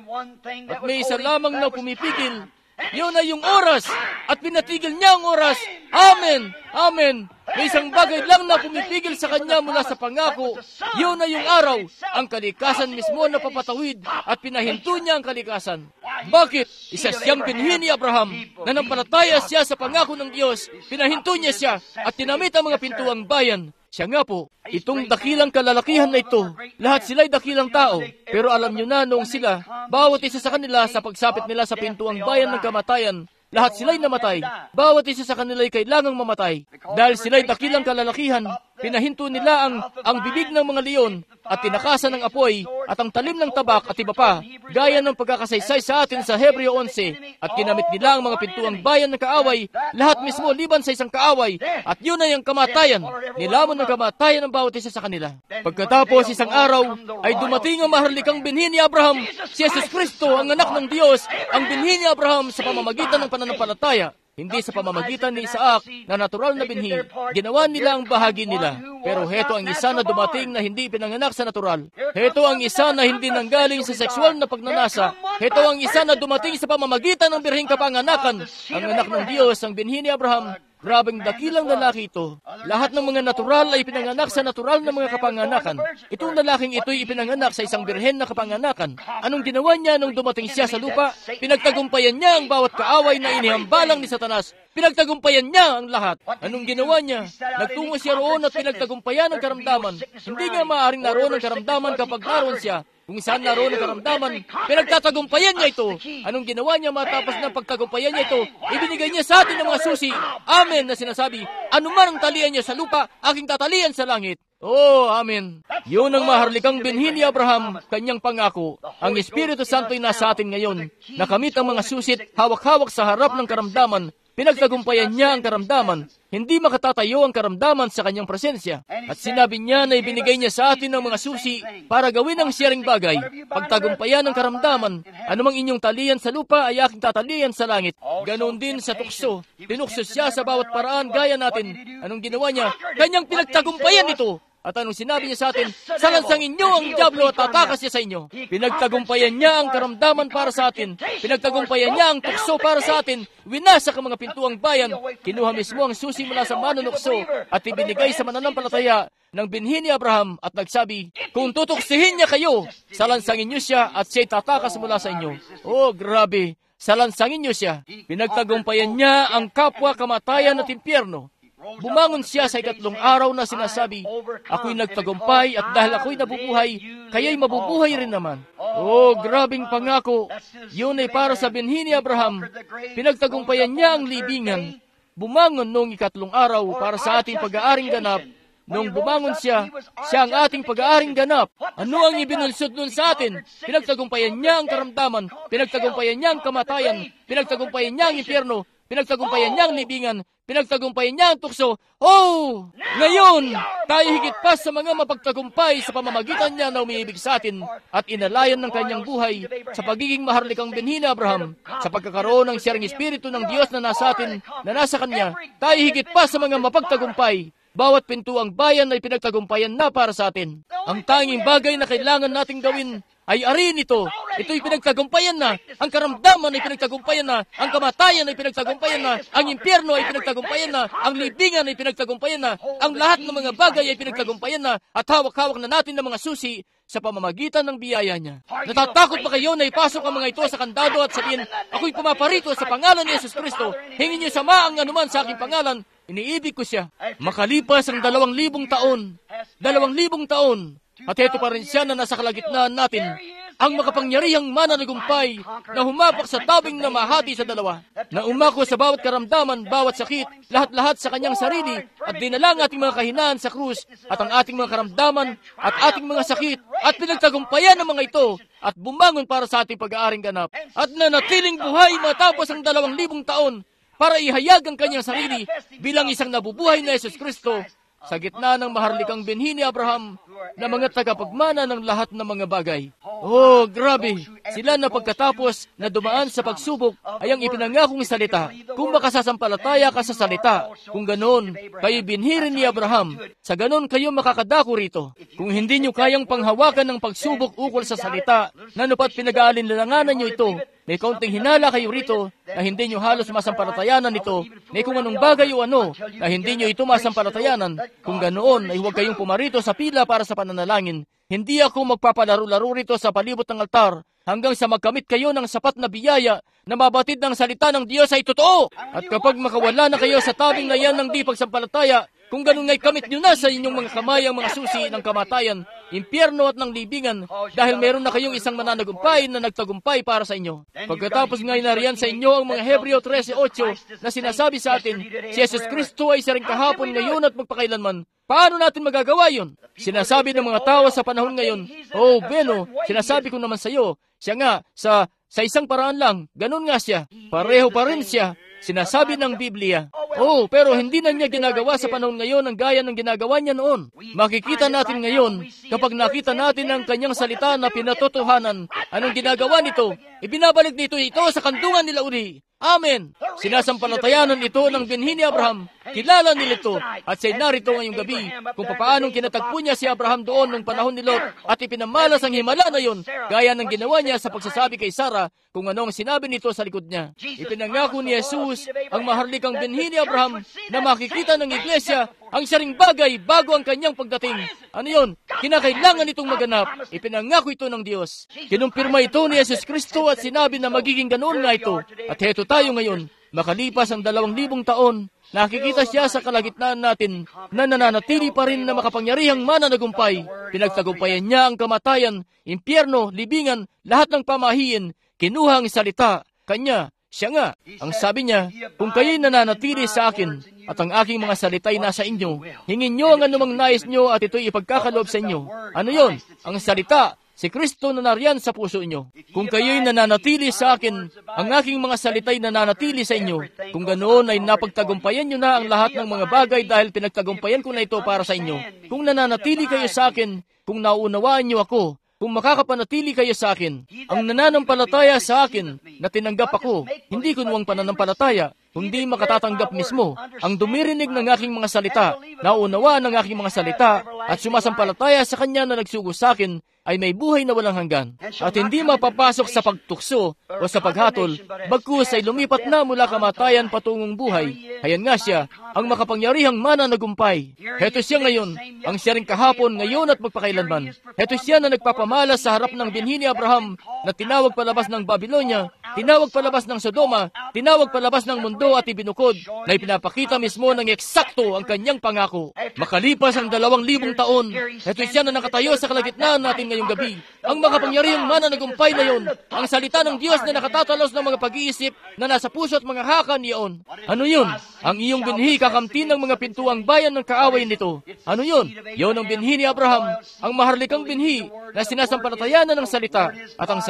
At may isa lamang na pumipigil. Yun ay yung oras. At pinatigil niya ang oras. Amen! Amen! May isang bagay lang na pumipigil sa kanya mula sa pangako. Yun ay yung araw. Ang kalikasan mismo na papatawid at pinahinto niya ang kalikasan. Bakit? Isa siyang binhi ni Abraham. Nanampalataya siya sa pangako ng Diyos. Pinahinto niya siya at tinamit ang mga pintuang bayan. Siya nga po, itong dakilang kalalakihan na ito, lahat sila'y dakilang tao. Pero alam nyo na noong sila, bawat isa sa kanila sa pagsapit nila sa pintuang bayan ng kamatayan, lahat sila'y namatay. Bawat isa sa kanila'y kailangang mamatay. Dahil sila'y dakilang kalalakihan, pinahinto nila ang bibig ng mga leon at tinakasan ng apoy at ang talim ng tabak at iba pa, gaya ng pagkakasaysay sa atin sa Hebreo 11, at kinamit nila ang mga pintuang bayan ng kaaway, lahat mismo liban sa isang kaaway, at yun ay ang kamatayan. Nilamon ng kamatayan ng bawat isa sa kanila. Pagkatapos isang araw, ay dumating ang maharlikang binhi ni Abraham, si Jesus Kristo, ang anak ng Diyos, ang binhi ni Abraham sa pamamagitan ng pananampalataya. Hindi sa pamamagitan ni Isaac na natural na binhi, ginawa nila ang bahagi nila. Pero heto ang isa na dumating na hindi pinanganak sa natural. Heto ang isa na hindi nanggaling sa sexual na pagnanasa. Heto ang isa na dumating sa pamamagitan ng birhing kapanganakan. Ang anak ng Diyos, ang binhi ni Abraham. Grabing dakilang lalaki ito. Lahat ng mga natural ay pinanganak sa natural na mga kapanganakan. Itong lalaking ito'y ipinanganak sa isang birhen na kapanganakan. Anong ginawa niya nung dumating siya sa lupa? Pinagtagumpayan niya ang bawat kaaway na inihambalang ni Satanas. Pinagtagumpayan niya ang lahat. Anong ginawa niya? Nagtungo siya roon at pinagtagumpayan ang karamdaman. Hindi nga maaaring naroon ang karamdaman kapag naroon siya. Kung saan naroon ang karamdaman, pinagtatagumpayan niya ito. Anong ginawa niya matapos ng pagtagumpayan niya ito? Ibinigay niya sa atin ng mga susi. Amen na sinasabi, anuman ang talian niya sa lupa, aking tatalian sa langit. Oh, amen. Yun ang maharlikang binhi ni Abraham, kanyang pangako. Ang Espiritu Santo'y nasa atin ngayon. Nakamit ang mga susit, hawak-hawak sa harap ng karamdaman. Pinagtagumpayan niya ang karamdaman. Hindi makatatayo ang karamdaman sa kanyang presensya. At sinabi niya na ibinigay niya sa atin ng mga susi para gawin ang siyaring bagay. Pagtagumpayan ng karamdaman, anumang inyong talian sa lupa ay aking tatalian sa langit. Ganon din sa tukso. Tinukso siya sa bawat paraan gaya natin. Anong ginawa niya? Kanyang pinagtagumpayan ito. At anong sinabi niya sa atin? Salansangin niyo ang diablo at tatakas niya sa inyo. Pinagtagumpayan niya ang karamdaman para sa atin. Pinagtagumpayan niya ang tukso para sa atin. Winasak ang mga pintuang bayan. Kinuha mismo ang susi mula sa manunukso at ibinigay sa mananampalataya ng binhi ni Abraham at nagsabi, kung tutuksihin niya kayo, salansangin niyo siya at siya'y tatakas mula sa inyo. Oh, grabe. Salansangin niyo siya. Pinagtagumpayan niya ang kapwa kamatayan at impyerno. Bumangon siya sa ikatlong araw na sinasabi, ako'y nagtagumpay at dahil ako'y nabubuhay, kaya'y mabubuhay rin naman. Oh, grabing pangako. Yun ay para sa binhi ni Abraham. Pinagtagumpayan niya ang libingan. Bumangon noong ikatlong araw para sa ating pag-aaring ganap. Nung bumangon siya, siya ang ating pag-aaring ganap. Ano ang ibinunsod nun sa atin? Pinagtagumpayan niya ang karamdaman. Pinagtagumpayan niya ang kamatayan. Pinagtagumpayan niya ang impyerno. Pinagtagumpayan niya ang libingan. Pinagtagumpayan niya ang tukso. Oh! Ngayon, tayo higit pa sa mga mapagtagumpay sa pamamagitan niya na umiibig sa atin at inalayan ng kanyang buhay sa pagiging maharlikang binhi ni Abraham, sa pagkakaroon ng siyang Espiritu ng Diyos na nasa atin, na nasa kanya, tayo higit pa sa mga mapagtagumpay. bawat pintuang bayan ay pinagtagumpayan na para sa atin. Ang tanging bagay na kailangan nating gawin ay arin ito. Ito'y pinagtagumpayan na. Ang karamdaman ay pinagtagumpayan na. Ang kamatayan ay pinagtagumpayan na. Ang impyerno ay pinagtagumpayan na. Ang libingan ay pinagtagumpayan na. Ang lahat ng mga bagay ay pinagtagumpayan na. At hawak-hawak na natin ng mga susi sa pamamagitan ng biyaya niya. Natatakot ba kayo na ipasok ang mga ito sa kandado at sabihin, ako'y pumaparito sa pangalan ni Jesus Kristo. Hingin niyo sama ang anuman sa aking pangalan. Iniibig ko siya. Makalipas ang 2,000 taon. 2,000 taon. At heto pa rin siya na nasa kalagitnaan natin, ang makapangyarihang mananagumpay na humapak sa tabing na mahati sa dalawa, na umako sa bawat karamdaman, bawat sakit, lahat-lahat sa kanyang sarili, at dinala ang ating mga kahinaan sa krus, at ang ating mga karamdaman, at ating mga sakit, at pinagtagumpayan ng mga ito, at bumangon para sa ating pag-aaring ganap, at nanatiling buhay matapos ang 2,000 taon, para ihayag ang kanyang sarili bilang isang nabubuhay na Jesus Kristo, sa gitna ng maharlikang binhi ni Abraham na mga tagapagmana ng lahat ng mga bagay. Oh, grabe! Sila na pagkatapos na dumaan sa pagsubok ay ang ipinangakong salita. Kung makasasampalataya ka sa salita, kung ganoon, kayo binhi rin ni Abraham, sa ganoon kayo makakadako rito. Kung hindi nyo kayang panghawakan ng pagsubok ukol sa salita, nanupat pinag-aalinlanganan nyo ito, may kaunting hinala kayo rito na hindi nyo halos masampalatayanan ito, may kung anong bagay o ano na hindi nyo ito masampalatayanan, kung ganoon ay huwag kayong pumarito sa pila para sa pananalangin. Hindi ako magpapalaro-laro rito sa palibot ng altar hanggang sa magkamit kayo ng sapat na biyaya na mabatid ng salita ng Diyos ay totoo. At kapag makawala na kayo sa tabing na yan ng di pagsampalataya, kung ganun nga'y kamit nyo na sa inyong mga kamay ang mga susi ng kamatayan, impyerno at ng libingan, dahil meron na kayong isang mananagumpay na nagtagumpay para sa inyo. Pagkatapos nga'y nariyan sa inyo ang mga Hebreo 13:8 na sinasabi sa atin, si Jesus Kristo ay siya rin kahapon, ngayon at magpakailanman. Paano natin magagawa yun? Sinasabi ng mga tao sa panahon ngayon, oh, Beno, sinasabi ko naman sa iyo, siya nga, sa isang paraan lang, ganun nga siya. Pareho pa rin siya. Sinasabi ng Biblia. Oh, pero hindi na niya ginagawa sa panahon ngayon ang gaya ng ginagawa niya noon. Makikita natin ngayon, kapag nakita natin ang kanyang salita na pinatotohanan, anong ginagawa nito? Ibinabalik nito ito sa kandungan nila uli. Amen! Sinasampalatayanan ito ng binhi ni Abraham. Kilala nila ito. At siya'y narito ngayong gabi kung paanong kinatagpo niya si Abraham doon nung panahon ni Lot at ipinamalas ang himala na yun, gaya ng ginawa niya sa pagsasabi kay Sarah kung anong sinabi nito sa likod niya. Ipinangako ni Jesus ang maharlikang binhi ni Abraham na makikita ng iglesia ang saring bagay bago ang kanyang pagdating. Ano yun? Kinakailangan itong maganap. Ipinangako ito ng Diyos. Kinumpirma ito ni Jesus Kristo at sinabi na magiging ganoon nga ito. At heto tayo ngayon, makalipas ang 2,000 taon, nakikita siya sa kalagitnaan natin na nananatili pa rin na makapangyarihang mananagumpay. Pinagtagumpayan niya ang kamatayan, impyerno, libingan, lahat ng pamahiin. Kinuha ang salita, kanya. Siya nga, ang sabi niya, kung kayo'y nananatili sa akin at ang aking mga salita'y nasa inyo, hingin nyo ang anumang nais nyo at ito'y ipagkakaloob sa inyo. Ano yon? Ang salita, si Kristo na nariyan sa puso inyo. Kung kayo'y nananatili sa akin, ang aking mga salita'y nananatili sa inyo. Kung ganoon ay napagtagumpayan nyo na ang lahat ng mga bagay dahil pinagtagumpayan ko na ito para sa inyo. Kung nananatili kayo sa akin, kung nauunawaan nyo ako, kung makakapanatili kayo sa akin, ang nananampalataya sa akin na tinanggap ako, hindi ko nuwang pananampalataya, kundi makatatanggap mismo. Ang dumirinig ng aking mga salita, nauunawaan ng aking mga salita, at sumasampalataya sa kanya na nagsugo sa akin, ay may buhay na walang hanggan. At hindi mapapasok sa pagtukso o sa paghatol, bagkus ay lumipat na mula kamatayan patungong buhay. Ayan nga siya, ang makapangyarihang mananagumpay. Heto siya ngayon, ang siya rin kahapon, ngayon at magpakailanman. Heto siya na nagpapamalas sa harap ng binhi ni Abraham, na tinawag palabas ng Babylonia, tinawag palabas ng Sodoma, tinawag palabas ng mundo at ibinukod, na ipinapakita mismo ng eksakto ang kanyang pangako. Makalipas ang 2,000 taon, heto siya na nakatayo sa kalagitnaan natin ngayong gabi. Ang makapangyarihang mananagumpay na yon, ang salita ng Diyos na nakatatalos ng mga pag-iisip na nasa puso at mga hakan niyon. Ano yun? Ang iyong binhi kakamtin ng mga pintuang bayan ng kaaway nito. Ano yun? Yon ang binhi ni Abraham, ang maharlikang binhi na sinasampalatayanan ng salita, at ang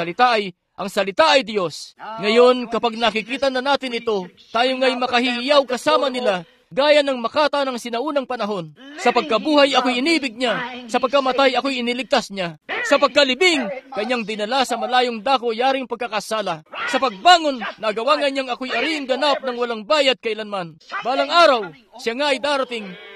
salita ay Diyos. Ngayon, kapag nakikita na natin ito, tayo nga'y makahihiyaw kasama nila, gaya ng Makata ng sinaunang panahon. Sa pagkabuhay, ako'y inibig niya. Sa pagkamatay, ako'y iniligtas niya. Sa pagkalibing, kanyang dinala sa malayong dako yaring pagkakasala. Sa pagbangon, nagawa nga niyang ako'y aring ganap ng walang bayad kailanman. Balang araw, siya nga ay darating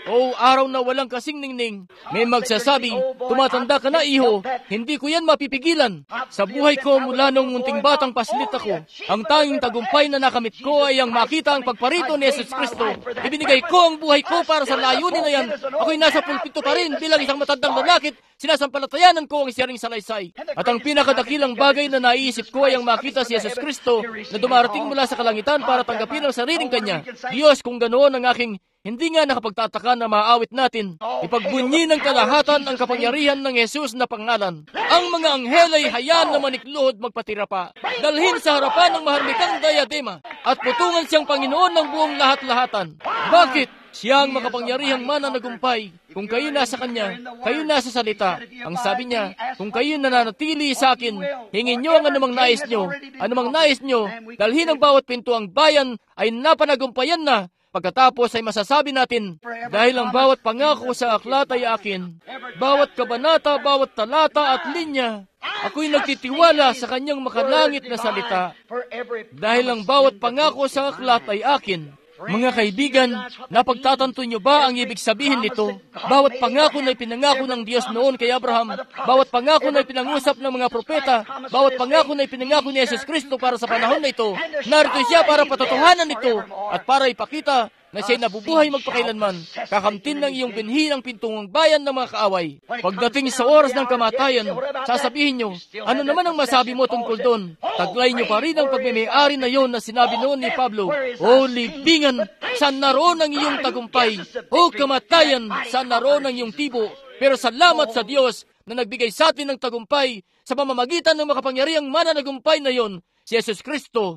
O araw na walang kasing ningning, may magsasabi, tumatanda ka na iho, hindi ko yan mapipigilan. Sa buhay ko mula nung munting batang paslit ako, ang tanging tagumpay na nakamit ko ay ang makita ang pagparito ni Jesus Kristo. Ibinigay ko ang buhay ko para sa layunin na yan. Ako'y nasa pulpito pa rin bilang isang matandang lalaki, sinasampalatayanan ko ang siyaring salaysay. At ang pinakadakilang bagay na naiisip ko ay ang makita si Jesus Kristo na dumarating mula sa kalangitan para tanggapin ang sariling Kanya. Diyos, kung ganoon ang aking hindi nga nakapagtataka na maaawit natin. Ipagbunyi ng kalahatan ang kapangyarihan ng Jesus na pangalan. Ang mga anghel ay hayaan na manikluhod magpatira pa. Dalhin sa harapan ng maharlikang diadema at putungan siyang Panginoon ng buong lahat-lahatan. Bakit? Siya ang makapangyarihang mananagumpay. Kung kayo nasa Kanya, kayo nasa salita. Ang sabi niya, kung kayo nananatili sa akin, hingin niyo ang anumang nais niyo. Anumang nais niyo, dalhin ang bawat pintuang bayan ay napanagumpayan na. Pagkatapos ay masasabi natin, dahil ang bawat pangako sa aklat ay akin, bawat kabanata, bawat talata at linya, ako'y nagtitiwala sa Kanyang makalangit na salita. Dahil ang bawat pangako sa aklat ay akin. Mga kaibigan, napagtatanto niyo ba ang ibig sabihin nito? Bawat pangako na ipinangako ng Diyos noon kay Abraham, bawat pangako na ipinangusap ng mga propeta, bawat pangako na ipinangako ni Jesus Kristo para sa panahon na ito, narito siya para patotohanan ito at para ipakita na siya'y nabubuhay magpakailanman, kakamtin ng iyong binhi ng pintungong bayan ng mga kaaway. Pagdating sa oras ng kamatayan, sasabihin nyo, ano naman ang masabi mo tungkol doon? Taglay nyo pa rin ang pagmimay-ari na yon na sinabi noon ni Pablo, O libingan, saan naroon ang iyong tagumpay? O kamatayan, saan naroon ang iyong tibo? Pero salamat sa Diyos na nagbigay sa atin ng tagumpay sa pamamagitan ng makapangyarihang mananagumpay na yon, si Jesus Kristo.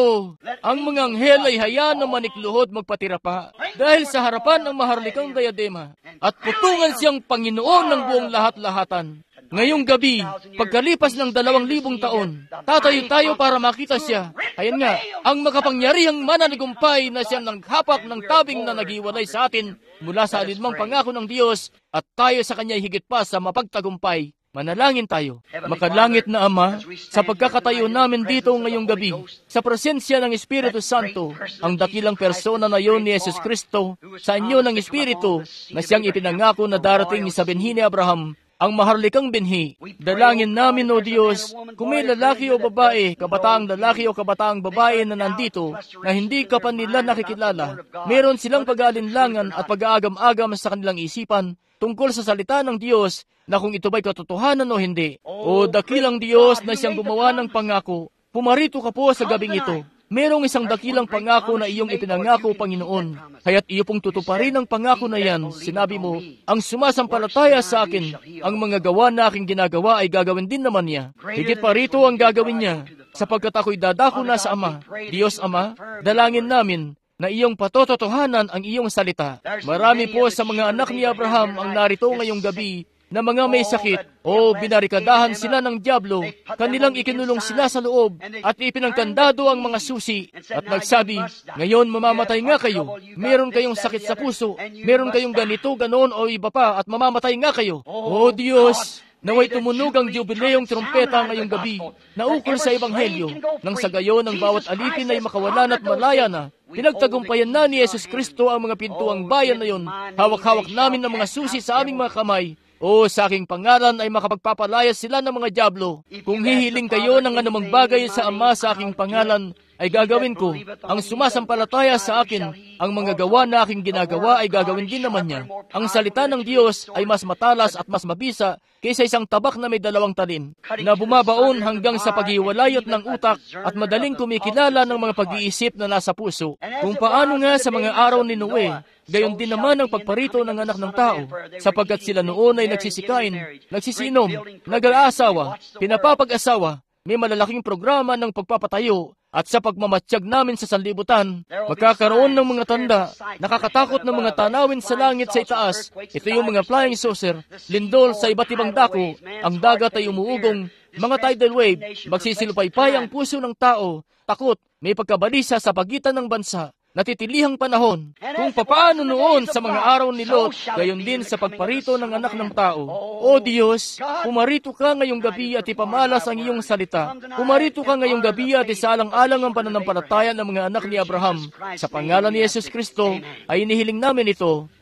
Ang mga anghel ay hayaan na manikluhod magpatira pa dahil sa harapan ng maharlikang diadema at putungan siyang Panginoon ng buong lahat-lahatan. Ngayong gabi, pagkalipas ng 2,000 taon, tatayo tayo para makita siya. Ayan nga, ang makapangyarihang mananagumpay na siyang naghapak ng tabing na nagiwalay sa atin mula sa alinmang pangako ng Diyos at tayo sa Kanya higit pa sa mapagtagumpay. Manalangin tayo. Makalangit na Ama, sa pagkakatayo namin dito ngayong gabi, sa presensya ng Espiritu Santo, ang dakilang persona na yon ni Jesus Kristo, sa inyo ng Espiritu, na siyang ipinangako na darating sa binhi ni Abraham, ang maharlikang binhi. Dalangin namin, O Diyos, kung may lalaki o babae, kabataang lalaki o kabataang babae na nandito, na hindi ka pa nila nakikilala, meron silang pag-aalinlangan at pag-aagam-agam sa kanilang isipan, tungkol sa salita ng Diyos na kung ito ba'y katotohanan o hindi. O dakilang Diyos na siyang gumawa ng pangako, pumarito ka po sa gabing ito. Merong isang dakilang pangako na iyong ipinangako, Panginoon. Kaya't iyo pong tutuparin ang pangako na yan. Sinabi mo, ang sumasampalataya sa akin, ang mga gawa na aking ginagawa ay gagawin din naman niya. Higit pa rito ang gagawin niya, sapagkat ako'y dadako na sa Ama. Diyos Ama, dalangin namin na iyong patototohanan ang iyong salita. Marami po sa mga anak ni Abraham ang narito ngayong gabi na mga may sakit o binarikadahan sila ng dyablo, kanilang ikinulong sila sa loob at ipinangkandado ang mga susi at nagsabi, ngayon mamamatay nga kayo, meron kayong sakit sa puso, meron kayong ganito, ganoon o iba pa at mamamatay nga kayo. O Diyos, naway tumunog ang jubileyong trompeta ngayong gabi na ukol sa Ebanghelyo, nang sa gayon ang bawat alipin ay makawalan at malaya na. Pinagtagumpayan na ni Jesus Kristo ang mga pintuang bayan na yon. Hawak-hawak namin ng mga susi sa aming mga kamay. O sa aking pangalan ay makapagpapalaya sila ng mga dyablo. Kung hihiling kayo ng anumang bagay sa Ama sa aking pangalan, ay gagawin ko. Ang sumasampalataya sa akin, ang mga gawa na aking ginagawa ay gagawin din naman niya. Ang salita ng Diyos ay mas matalas at mas mabisa kaysa isang tabak na may 2 talim, na bumabaon hanggang sa paghiwalayot ng utak at madaling kumikilala ng mga pag-iisip na nasa puso. Kung paano nga sa mga araw ni Noe, gayon din naman ang pagparito ng anak ng tao, sapagkat sila noon ay nagsisikain, nagsisinom, nag-aasawa, pinapapag-asawa, may malalaking programa ng pagpapatayo, at sa pagmamatsyag namin sa sanlibutan, magkakaroon ng mga tanda, nakakatakot ng mga tanawin sa langit sa itaas. Ito yung mga flying saucer, lindol sa iba't ibang dako, ang dagat ay umuugong, mga tidal wave, magsisilupaypay ang puso ng tao, takot, may pagkabalisa sa pagitan ng bansa, natitilihang panahon. Kung papaano noon sa mga araw ni Lot, gayon din sa pagparito ng anak ng tao. O Diyos, pumarito ka ngayong gabi at ipamalas ang iyong salita. Pumarito ka ngayong gabi at isaalang-alang ang pananampalataya ng mga anak ni Abraham. Sa pangalan ni Jesus Kristo ay inihiling namin ito.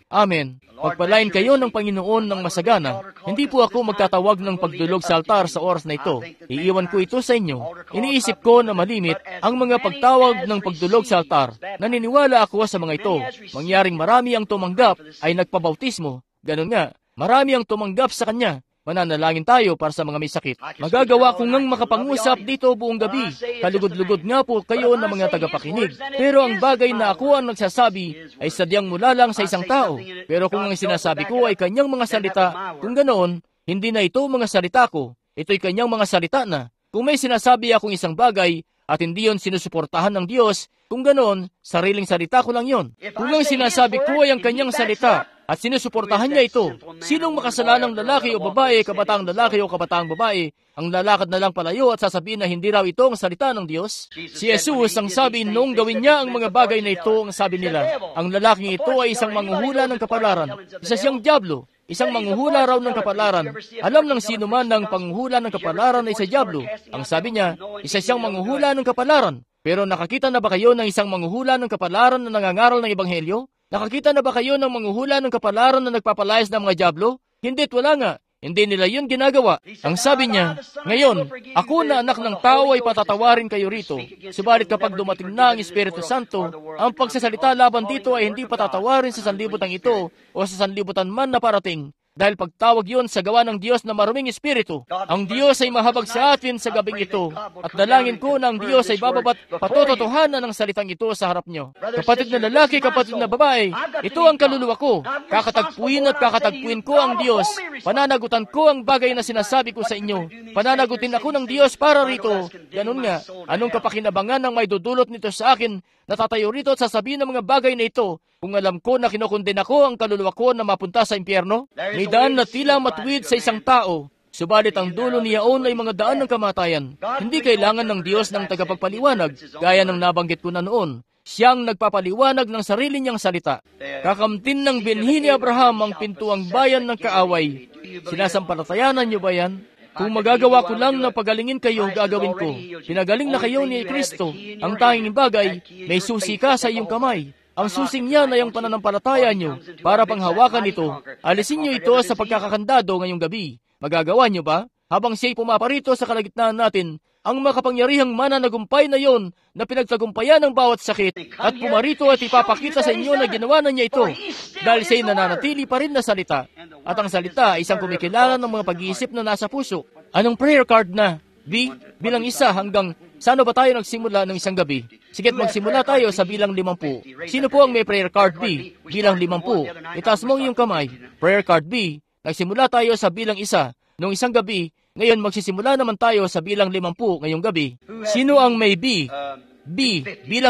Amen. Pagpalain kayo ng Panginoon ng masagana. Hindi po ako magtatawag ng pagdulog sa altar sa oras na ito. Iiwan ko ito sa inyo. Iniisip ko na malimit ang mga pagtawag ng pagdulog sa altar. Naniniwala ako sa mga ito. Mangyaring marami ang tumanggap ay nagpabautismo. Ganun nga, marami ang tumanggap sa Kanya. Mananalangin tayo para sa mga may sakit. Magagawa ko ngang makapangusap dito buong gabi. Kalugod-lugod nga po kayo ng mga tagapakinig. Pero ang bagay na ako ang nagsasabi ay sadyang mula lang sa isang tao. Pero kung ang sinasabi ko ay kanyang mga salita, kung ganoon, hindi na ito mga salita ko. Ito'y kanyang mga salita na. Kung may sinasabi akong isang bagay at hindi yon sinusuportahan ng Diyos, kung ganoon, sariling salita ko lang yon. Kung ang sinasabi ko ay ang kanyang salita, at sinusuportahan niya ito, sinong makasalanang lalaki o babae, kabataang lalaki o kabataang babae, ang lalakad na lang palayo at sasabihin na hindi raw ito ang salita ng Diyos? Si Jesus ang sabi noong gawin niya ang mga bagay na ito, ang sabi nila, ang lalaking ito ay isang manghuhula ng kapalaran, isa siyang dyablo, isang manghuhula raw ng kapalaran. Alam ng sino man ng panghuhula ng kapalaran ay sa dyablo. Ang sabi niya, isa siyang manghuhula ng kapalaran. Pero nakakita na ba kayo ng isang manghuhula ng kapalaran na nangangaral ng ebanghelyo? Nakakita na ba kayo ng manghuhula ng kapalaran na nagpapalayas ng mga dyablo? Hindi't wala nga. Hindi nila yun ginagawa. Ang sabi niya, ngayon, ako na anak ng tao ay patatawarin kayo rito. Subalit kapag dumating na ang Espiritu Santo, ang pagsasalita laban dito ay hindi patatawarin sa sanlibutan ito o sa sanlibutan man na parating. Dahil pagtawag yon sa gawa ng Diyos na maruming Espiritu. Ang Diyos ay mahabag sa atin sa gabing ito. At dalangin ko na ang Diyos ay bababat patototohanan ng salitang ito sa harap nyo. Kapatid na lalaki, kapatid na babae, ito ang kaluluwa ko. Kakatagpuin at kakatagpuin ko ang Diyos. Pananagutan ko ang bagay na sinasabi ko sa inyo. Pananagutin ako ng Diyos para rito. Ganun nga, anong kapakinabangan ng may dudulot nito sa akin? Natatayo rito at sasabihin ng mga bagay na ito. Kung alam ko na kinukundin ako ang kaluluwa ko na mapunta sa impyerno, may daan na tila matuwid sa isang tao. Subalit ang dulo niyaon ay mga daan ng kamatayan. Hindi kailangan ng Diyos ng tagapagpaliwanag, gaya ng nabanggit ko na noon. Siyang nagpapaliwanag ng sarili niyang salita. Kakamtin ng binhi ni Abraham ang pintuang bayan ng kaaway. Sinasampalatayanan niyo ba yan? Kung magagawa ko lang na pagalingin kayo, gagawin ko. Pinagaling na kayo ni Kristo. Ang tanging bagay, may susi ka sa iyong kamay. Ang susing niyan ay ang pananampalataya nyo. Para panghawakan ito, alisin nyo ito sa pagkakakandado ngayong gabi. Magagawa nyo ba? Habang siya'y pumaparito sa kalagitnaan natin, ang makapangyarihang mananagumpay na yon na pinagtagumpayan ng bawat sakit at pumarito at ipapakita sa inyo na ginawa na niya ito dahil siya'y nananatili pa rin na salita. At ang salita ay isang kumikilangan ng mga pag-iisip na nasa puso. Anong prayer card na? B, bilang isa hanggang saan ba tayo nagsimula ng isang gabi? Sige't magsimula tayo sa bilang 50. Sino po ang may prayer card B? Bilang 50. Itaas mo ang iyong kamay. Prayer card B. Nagsimula tayo sa bilang isa noong isang gabi. Ngayon magsisimula naman tayo sa bilang 50 ngayong gabi. Sino ang may B? B, bilang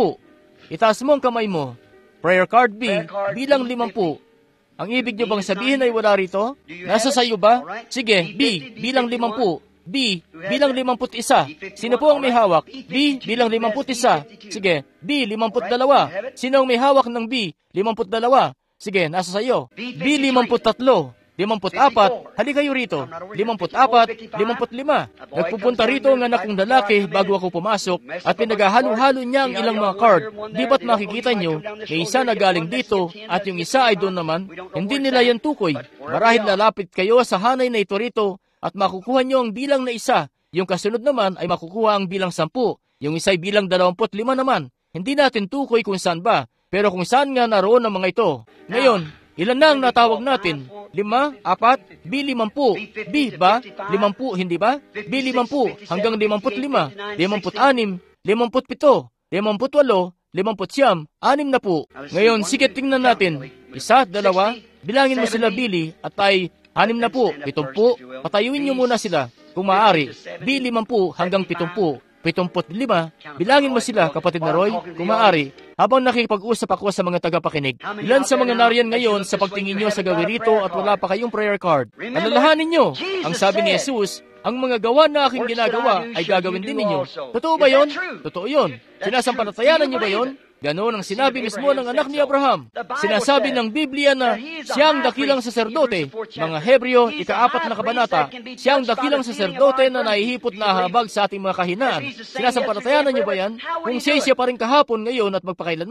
50. Itaas mo ang kamay mo. Prayer card B, bilang 50. Ang ibig niyo bang sabihin ay wala rito? Nasa sayo ba? Sige, B, bilang 50. B, bilang 51. Sino po ang may hawak? B, bilang 51. Sige, B, 52. Sino ang may hawak ng B? 52. Sige, nasa sayo. B, 53. 54. Hali kayo rito. 54, 55. Nagpupunta rito ang anak kong lalaki bago ako pumasok at pinaghahalo-halo niya ang ilang mga card. Di ba't makikita nyo, may isa na galing dito at yung isa ay doon naman? Hindi nila yan tukoy. Marahil lalapit kayo sa hanay na ito rito at makukuha nyo ang bilang na isa. Yung kasunod naman ay makukuha ang bilang 10. Yung isa ay bilang 25 naman. Hindi natin tukoy kung saan ba, pero kung saan nga naroon ang mga ito. Ngayon, ilan na ang natawag natin? 5, 4, B 50. B ba? 50, hindi ba? B 50 hanggang 55, 56, 57, 58, 59, 6 na po. Ngayon, sige tingnan natin. 1, 2, bilangin mo sila Billy at ay 6 na po, 70. Patayuin nyo muna sila kung maaari. B 50 hanggang 70. 75, bilangin mo sila, kapatid na Roy, kung maaari, habang nakikipag-usap ako sa mga tagapakinig. Ilan sa mga nariyan ngayon sa pagtingin nyo sa gawi rito at wala pa kayong prayer card? Alalahanin nyo, ang sabi ni Jesus, ang mga gawa na aking ginagawa ay gagawin din ninyo. Totoo ba yon? Totoo yon. Sinasampalatayanan nyo ba yon? Ganon ang sinabi mismo ng anak ni Abraham. Sinasabi ng Biblia na siyang dakilang saserdote, mga Hebreo, 4 na kabanata, siyang dakilang saserdote na nahihipot na habag sa ating mga kahinaan. Sinasampalatayanan niyo ba yan? Kung siya pa rin kahapon, ngayon at magpakailanman,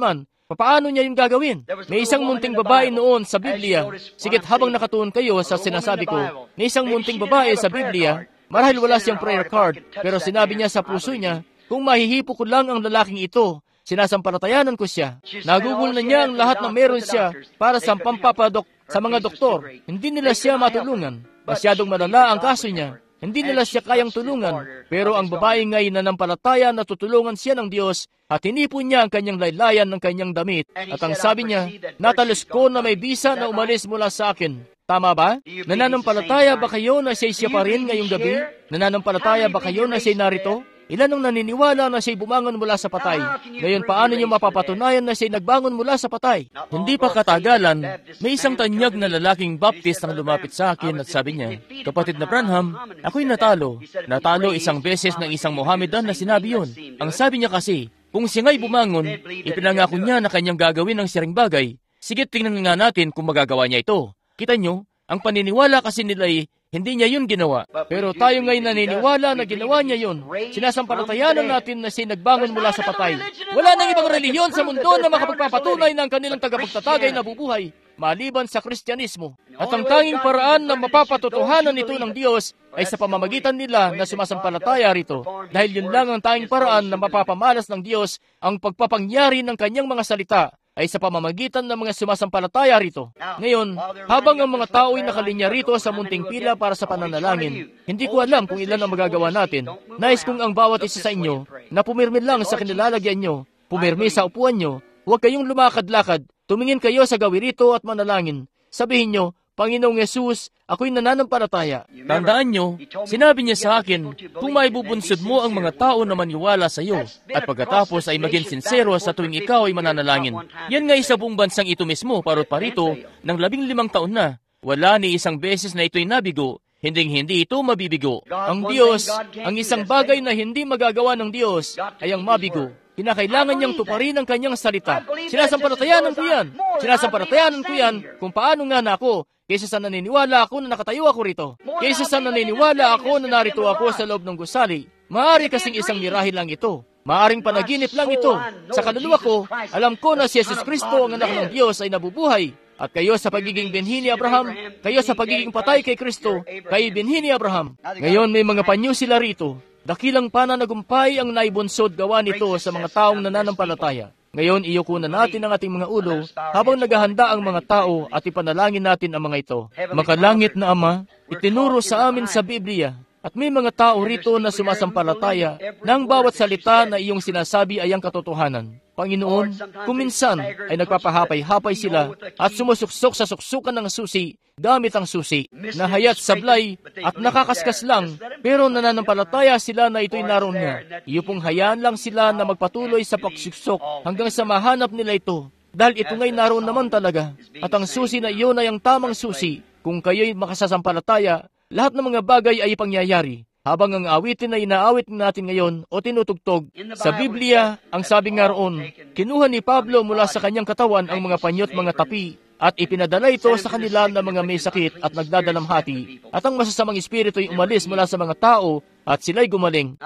Paano niya yung gagawin? May isang munting babae noon sa Biblia. Sigit habang nakatuon kayo sa sinasabi ko, may isang munting babae sa Biblia, marahil wala siyang prayer card, pero sinabi niya sa puso niya, kung mahihipo ko lang ang lalaking ito, sinasampalatayanan ko siya. Nagugol na niya ang lahat ng meron siya para sa pampapadok sa mga doktor. Hindi nila siya matulungan. Masyadong malala ang kaso niya. Hindi nila siya kayang tulungan, pero ang babae nga'y nananampalataya na tutulungan siya ng Diyos at hinipon niya ang kanyang laylayan ng kanyang damit. At ang sabi niya, natalos ko na may bisa na umalis mula sa akin. Tama ba? Nananampalataya ba kayo na siya pa rin ngayong gabi? Nananampalataya ba kayo na siya narito? Ilan ang naniniwala na siya'y bumangon mula sa patay? Ngayon, paano niyo mapapatunayan na siya'y nagbangon mula sa patay? Hindi pa katagalan, may isang tanyag na lalaking Baptist ang lumapit sa akin at sabi niya, Kapatid na Branham, ako'y natalo. Natalo isang beses ng isang Mohammedan na sinabi yun. Ang sabi niya kasi, kung siya nga'y bumangon, ipinangako niya na kanyang gagawin ng siring bagay. Sige, tingnan nga natin kung magagawa niya ito. Kita niyo, ang paniniwala kasi nila'y hindi niya yun ginawa. Pero tayo ngayon naniniwala na ginawa niya yun. Sinasampalatayanan natin na siya nagbangon mula sa patay. Wala nang ibang relihiyon sa mundo na makapagpapatunay ng kanilang tagapagtatagay na bubuhay, maliban sa Kristyanismo. At ang tanging paraan na mapapatotohanan ito ng Diyos ay sa pamamagitan nila na sumasampalataya rito. Dahil yun lang ang tanging paraan na mapapamalas ng Diyos ang pagpapangyari ng kanyang mga salita ay sa pamamagitan ng mga sumasampalataya rito. Ngayon, habang ang mga tao ay nakalinya rito sa munting pila para sa pananalangin, hindi ko alam kung ilan ang magagawa natin. Nais kong ang bawat isa sa inyo na pumirmi lang sa kinilalagyan nyo, pumirmi sa upuan nyo, huwag kayong lumakad-lakad, tumingin kayo sa gawirito at manalangin. Sabihin nyo, Panginoong Yesus, ako'y nananampalataya. Tandaan nyo, sinabi niya sa akin, kung maibubunsod mo ang mga tao na maniwala sa iyo, at pagkatapos ay maging sincero sa tuwing ikaw ay mananalangin. Yan nga sa buong bansang ito mismo, parot parito, ng 15 taon na. Wala ni isang beses na ito'y nabigo, hindi ito mabibigo. Ang Diyos, ang isang bagay na hindi magagawa ng Diyos, ay ang mabigo. Kinakailangan niyang tuparin ang kanyang salita. Sinasampalatayanan ko yan. Sinasampalatayanan ko yan kung paano nga na ako, kaysa sa naniniwala ako na nakatayo ako rito. Kaysa sa naniniwala ako na narito ako sa loob ng gusali. Maari kasing isang mirahe lang ito. Maaring panaginip lang ito. Sa kaluluwa ko, alam ko na si Jesus Kristo ang anak ng Diyos ay nabubuhay. At kayo sa pagiging binhi ni Abraham, kayo sa pagiging patay kay Kristo, kayo binhi ni Abraham. Ngayon may mga panyo sila rito. Dakilang pananagumpay ang naibunsod gawa nito sa mga taong nananampalataya. Ngayon, iyuko na natin ang ating mga ulo habang naghahanda ang mga tao at ipanalangin natin ang mga ito. Makalangit na Ama, itinuro sa amin sa Biblia at may mga tao rito na sumasampalataya na ang bawat salita na iyong sinasabi ay ang katotohanan. Panginoon, kung minsan ay nagpapahapay-hapay sila at sumusuksok sa suksukan ng susi gamit ang susi, na hayat sablay at nakakaskas lang, pero nananampalataya sila na ito'y naroon nga. Iyo pong hayaan lang sila na magpatuloy sa pagsuksok hanggang sa mahanap nila ito, dahil ito nga'y naroon naman talaga. At ang susi na iyon ay ang tamang susi. Kung kayo'y makasasampalataya, lahat ng mga bagay ay ipangyayari. Habang ang awitin na inaawit natin ngayon o tinutugtog, sa Biblia, ang sabi nga roon, kinuha ni Pablo mula sa kanyang katawan ang mga panyo at mga tapi, at ipinadala ito sa kanila na mga may sakit at nagdadalamhati, at ang masasamang espiritu ay umalis mula sa mga tao, at sila'y gumaling.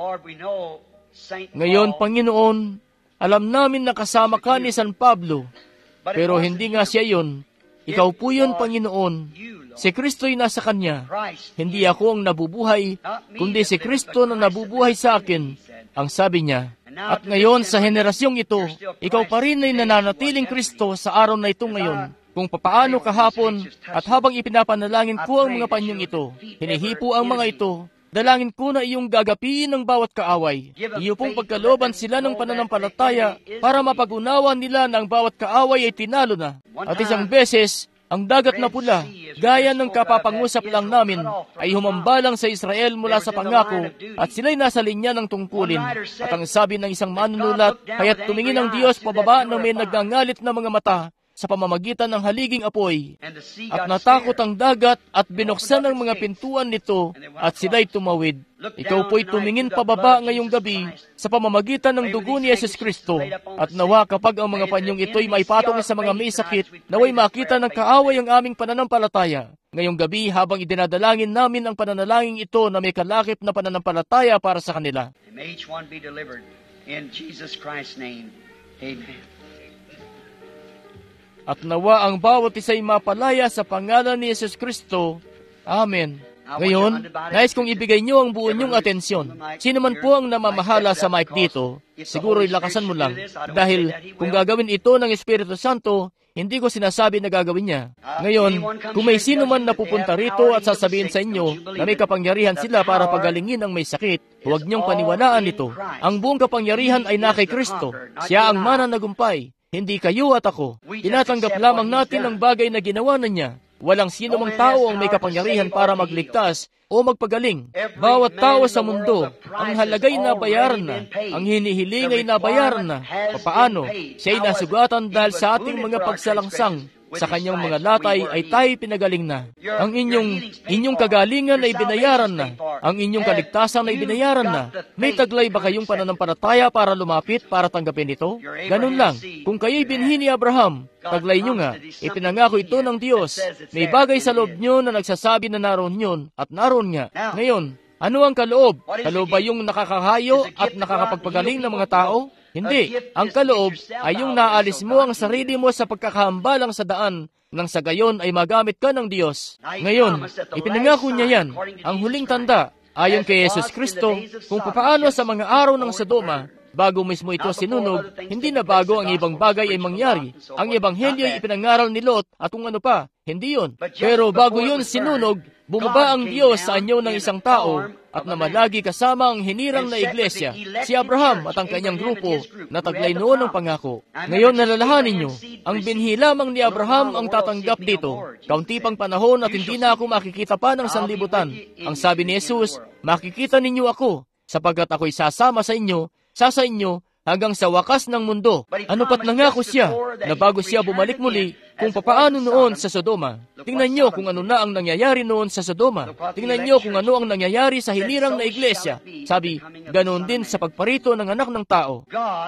Ngayon, Panginoon, alam namin na kasama ka ni San Pablo, pero hindi nga siya yun. Ikaw po yun, Panginoon. Si Kristo'y nasa Kanya. Hindi ako ang nabubuhay, kundi si Kristo na nabubuhay sa akin, ang sabi niya. At ngayon, sa henerasyong ito, ikaw pa rin ay nananatiling Kristo sa araw na ito ngayon. Kung papaano kahapon, at habang ipinapanalangin ko ang mga panyong ito, hinihipo ang mga ito, dalangin ko na iyong gagapiin ng bawat kaaway. Iyo pong pagkalooban sila ng pananampalataya para mapag-unawa nila na ang bawat kaaway ay tinalo na. At isang beses, ang dagat na pula, gaya ng kapapangusap lang namin, ay humambalang sa Israel mula sa pangako at sila'y nasa linya ng tungkulin. At ang sabi ng isang manunulat, kaya't tumingin ang Diyos pababa ng may nagngangalit na mga mata sa pamamagitan ng haliging apoy. At natakot ang dagat at binuksan ang mga pintuan nito at sila'y tumawid. Ikaw po'y tumingin pababa ngayong gabi sa pamamagitan ng dugo ni Jesus Kristo. At nawa kapag ang mga panyong ito'y maipatong sa mga may sakit, naway makita ng kaaway ang aming pananampalataya. Ngayong gabi habang idinadalangin namin ang pananalangin ito na may kalakip na pananampalataya para sa kanila. May each one be delivered in Jesus Christ's name. Amen. At nawa ang bawat isa'y mapalaya sa pangalan ni Jesus Kristo. Amen. Ngayon, nais kong ibigay niyo ang buo niyong atensyon. Sino man po ang namamahala sa mic dito, siguro ilakasan mo lang. Dahil kung gagawin ito ng Espiritu Santo, hindi ko sinasabi na gagawin niya. Ngayon, kung may sino man napupunta rito at sasabihin sa inyo na may kapangyarihan sila para pagalingin ang may sakit, huwag niyong paniwalaan ito. Ang buong kapangyarihan ay na kay Kristo. Siya ang mananagumpay, hindi kayo at ako. Tinatanggap lamang natin ang bagay na ginawa na niya. Walang sino mang tao ang may kapangyarihan para magligtas o magpagaling. Bawat tao sa mundo, ang halagay na bayaran na, ang hinihiling ay nabayaran na. Papaano? Siya'y nasugatan dahil sa ating mga pagsalangsang. Sa kanyang mga latay ay tayo pinagaling na. Ang inyong kagalingan ay binayaran na. Ang inyong kaligtasan ay binayaran na. May taglay ba kayong pananampalataya para lumapit, para tanggapin ito? Ganun lang. Kung kayo'y binhi ni Abraham, taglay nyo nga. Ipinangako ito ng Diyos. May bagay sa loob nyo na nagsasabi na naroon yun, at naroon nga. Ngayon, ano ang kaloob? Kaloob ba yung nakakahayo at nakakapagpagaling ng mga tao? Hindi. Ang kaloob ay yung naalis mo ang sarili mo sa pagkakahambalang sa daan nang sa gayon ay magamit ka ng Diyos. Ngayon, ipinangako niya yan, ang huling tanda, ayon kay Jesus Kristo, kung papaano sa mga araw ng Sodoma, bago mismo ito sinunog, hindi na bago ang ibang bagay ay mangyari. Ang Ebanghelyo ay ipinangaral ni Lot at kung ano pa, hindi yun. Pero bago yun sinunog, bumaba ang Diyos sa anyo ng isang tao at namalagi kasama ang hinirang na iglesia, si Abraham at ang kanyang grupo na taglay noon ng pangako. Ngayon nalalahanin niyo, ang binhi lamang ni Abraham ang tatanggap dito. Kaunti pang panahon at hindi na ako makikita pa ng sanlibutan. Ang sabi ni Jesus, makikita ninyo ako, sapagkat ako'y sasama sa inyo hanggang sa wakas ng mundo. Ano pat nangako siya na bago siya bumalik muli kung papaano noon sa Sodoma. Tingnan niyo kung ano na ang nangyayari noon sa Sodoma. Tingnan niyo kung ano ang nangyayari sa hinirang na iglesia. Sabi, ganoon din sa pagparito ng anak ng tao.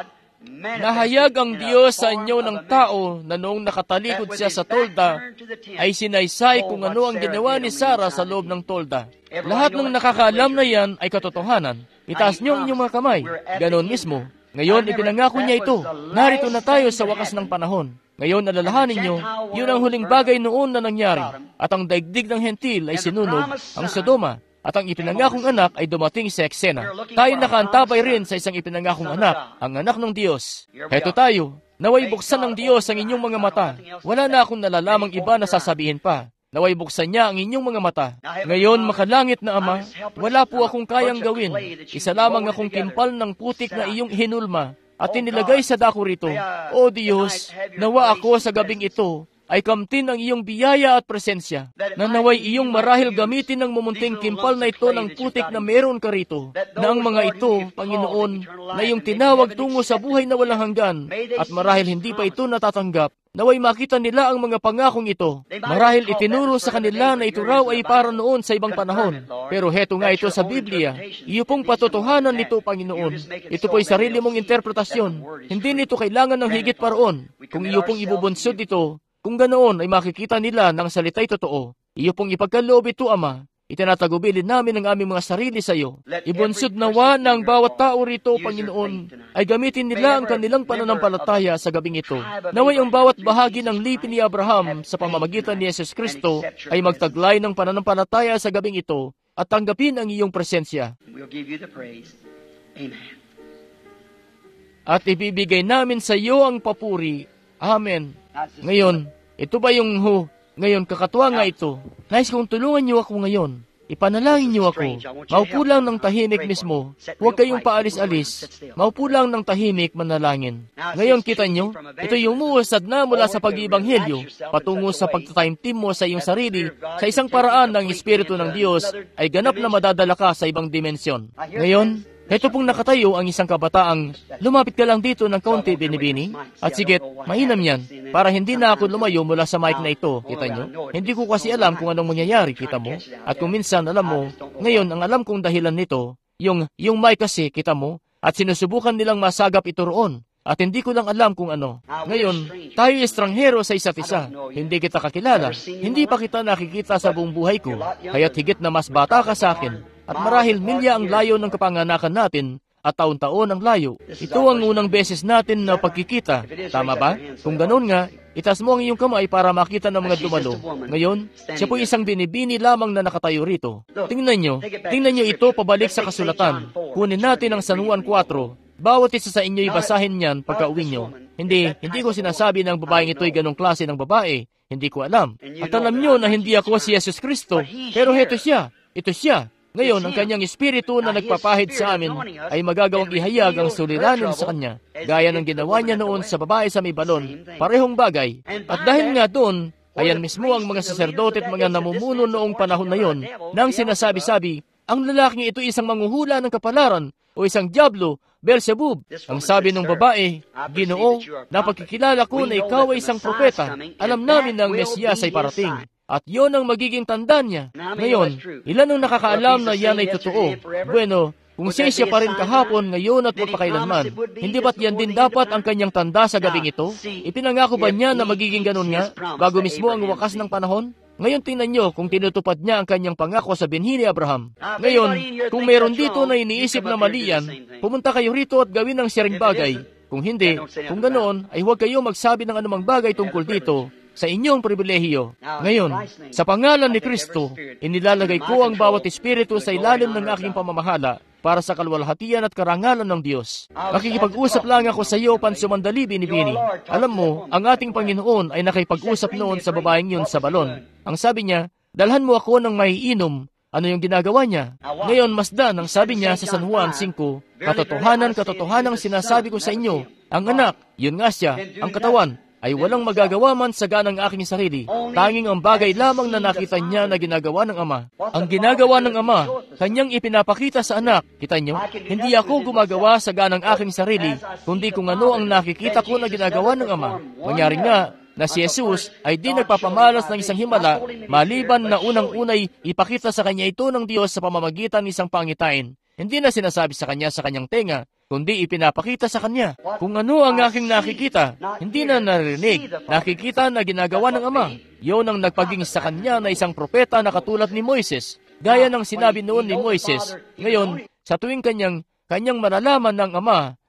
Nahayag ang Diyos sa inyo ng tao na noong nakatalikod siya sa tolda, ay sinaysay kung ano ang ginawa ni Sarah sa loob ng tolda. Lahat ng nakakaalam na yan ay katotohanan. Itaas niyo ang inyong mga kamay. Ganoon mismo. Ngayon, ipinangako niya ito. Narito na tayo sa wakas ng panahon. Ngayon, alalahanin niyo, yun ang huling bagay noon na nangyari. At ang daigdig ng hentil ay sinunog, ang Sodoma. At ang ipinangakong anak ay dumating sa eksena. Tayo nakaantabay rin sa isang ipinangakong anak, ang anak ng Diyos. Heto tayo. Naway buksan ng Diyos ang inyong mga mata. Wala na akong nalalamang iba na sasabihin pa. Naway buksan niya ang inyong mga mata. Ngayon, makalangit na Ama, wala po akong kayang gawin. Isa lamang akong kimpal ng putik na iyong hinulma at inilagay sa dako rito. O Diyos, nawa ako sa gabing ito ay kamtin ang iyong biyaya at presensya, na naway iyong marahil gamitin ng mumunting kimpal na ito ng putik na meron ka rito, na ang mga ito, Panginoon, na iyong tinawag tungo sa buhay na walang hanggan, at marahil hindi pa ito natatanggap, naway makita nila ang mga pangakong ito. Marahil itinuro sa kanila na ito raw ay para noon sa ibang panahon. Pero heto nga ito sa Biblia, iyo pong patotohanan nito, Panginoon. Ito po'y sarili mong interpretasyon. Hindi nito kailangan ng higit pa roon. Kung iyo pong ibubunsod ito, kung ganoon ay makikita nila ng salita'y totoo. Iyo pong ipagkaloob ito, Ama. Itinatagubilin namin ang aming mga sarili sa iyo. Ibunsod nawa ng bawat tao rito, Panginoon, ay gamitin nila ang kanilang pananampalataya sa gabing ito. Naway ang bawat bahagi ng lipin ni Abraham sa pamamagitan ni Jesus Kristo ay magtaglay ng pananampalataya sa gabing ito at tanggapin ang iyong presensya. At ibibigay namin sa iyo ang papuri. Amen. Ngayon, ito ba yung ngayon, kakatuwa nga ito. Nais kong tulungan niyo ako ngayon. Ipanalangin niyo ako. Maupo lang ng tahimik mismo. Huwag kayong paalis-alis. Maupo lang ng tahimik manalangin. Ngayon, kita niyo, ito yung umuusad na mula sa pag-iibanghelyo, patungo sa pagtataimtim mo sa iyong sarili, sa isang paraan ng Espiritu ng Diyos ay ganap na madadala ka sa ibang dimensyon. Ngayon, ito pong nakatayo ang isang kabataang, lumapit ka lang dito ng kaunti, Binibini. At sige, mainam yan, para hindi na ako lumayo mula sa mic na ito, kita nyo. Hindi ko kasi alam kung anong mangyayari, kita mo. At kung minsan, alam mo, ngayon, ang alam kong dahilan nito, yung mic kasi, kita mo, at sinusubukan nilang masagap ito roon. At hindi ko lang alam kung ano. Ngayon, tayo estranghero sa isa't isa. Hindi kita kakilala. Hindi pa kita nakikita sa buong buhay ko. Kaya't higit na mas bata ka sa akin. At marahil milya ang layo ng kapanganakan natin at taon-taon ang layo. Ito ang unang beses natin na pagkikita. Tama ba? Kung ganoon nga, Itaas mo ang iyong kamay para makita ng mga dumalo. Ngayon, siya po isang binibini lamang na nakatayo rito. Tingnan nyo ito pabalik sa kasulatan. Kunin natin ang San Juan 4. Bawat isa sa inyo'y basahin niyan pagka-uwi nyo. Hindi ko sinasabi ng babaeng ito'y ganong klase ng babae. Hindi ko alam. At alam nyo na hindi ako si Jesus Kristo. Pero heto siya. Ito siya. Ngayon, ang kanyang espiritu na nagpapahid sa amin ay magagawang ihayag ang suliranin sa kanya, gaya ng ginawa niya noon sa babae sa may balon, parehong bagay. At dahil nga doon, ayan mismo ang mga saserdote at mga namumuno noong panahon na yon, nang sinasabi-sabi, ang lalaking ito isang manghuhula ng kapalaran o isang diablo, Beelzebub. Ang sabi ng babae, Ginoo, napagkikilala ko na ikaw ay isang propeta, alam namin na ang Mesiyas ay parating. At yon ang magiging tanda niya. Ngayon, ilan ang nakakaalam na yan ay totoo? Bueno, kung siya pa rin kahapon, ngayon at magpakailanman, hindi ba't yan din dapat ang kanyang tanda sa gabing ito? Ipinangako ba niya na magiging ganun nga, bago mismo ang wakas ng panahon? Ngayon tingnan nyo kung tinutupad niya ang kanyang pangako sa binhi ni Abraham. Ngayon, kung mayroon dito na iniisip na mali yan, pumunta kayo rito at gawin ang siyang bagay. Kung hindi, kung ganoon, ay huwag kayo magsabi ng anumang bagay tungkol dito sa inyong pribilehiyo. Ngayon, sa pangalan ni Kristo, inilalagay ko ang bawat espiritu sa ilalim ng aking pamamahala para sa kalwalhatian at karangalan ng Diyos. Nakikipag-usap lang ako sa iyo pansumandali, Binibini. Alam mo, ang ating Panginoon ay nakipag-usap noon sa babaeng yun sa balon. Ang sabi niya, dalhan mo ako ng maiinom. Ano yung ginagawa niya? Ngayon, masdan, ang sabi niya sa San Juan 5, katotohanan sinasabi ko sa inyo, ang anak, yun nga siya, ang katawan, ay walang magagawa man sa ganang aking sarili. Tanging ang bagay lamang na nakita niya na ginagawa ng Ama. Ang ginagawa ng Ama, kanyang ipinapakita sa anak. Kita niyo? Hindi ako gumagawa sa ganang aking sarili, kundi kung ano ang nakikita ko na ginagawa ng Ama. Mangyari nga na si Jesus ay di nagpapamalas ng isang himala, maliban na unang-unay ipakita sa kanya ito ng Diyos sa pamamagitan ng isang pangitain. Hindi na sinasabi sa kanyang tenga, kundi ipinapakita sa kanya. Kung ano ang aking nakikita, hindi na narinig, nakikita na ginagawa ng Ama. Yun ang nagpaging sa kanya na isang propeta na katulad ni Moises. Gaya ng sinabi noon ni Moises. Ngayon, sa tuwing kanyang malalaman ng Ama,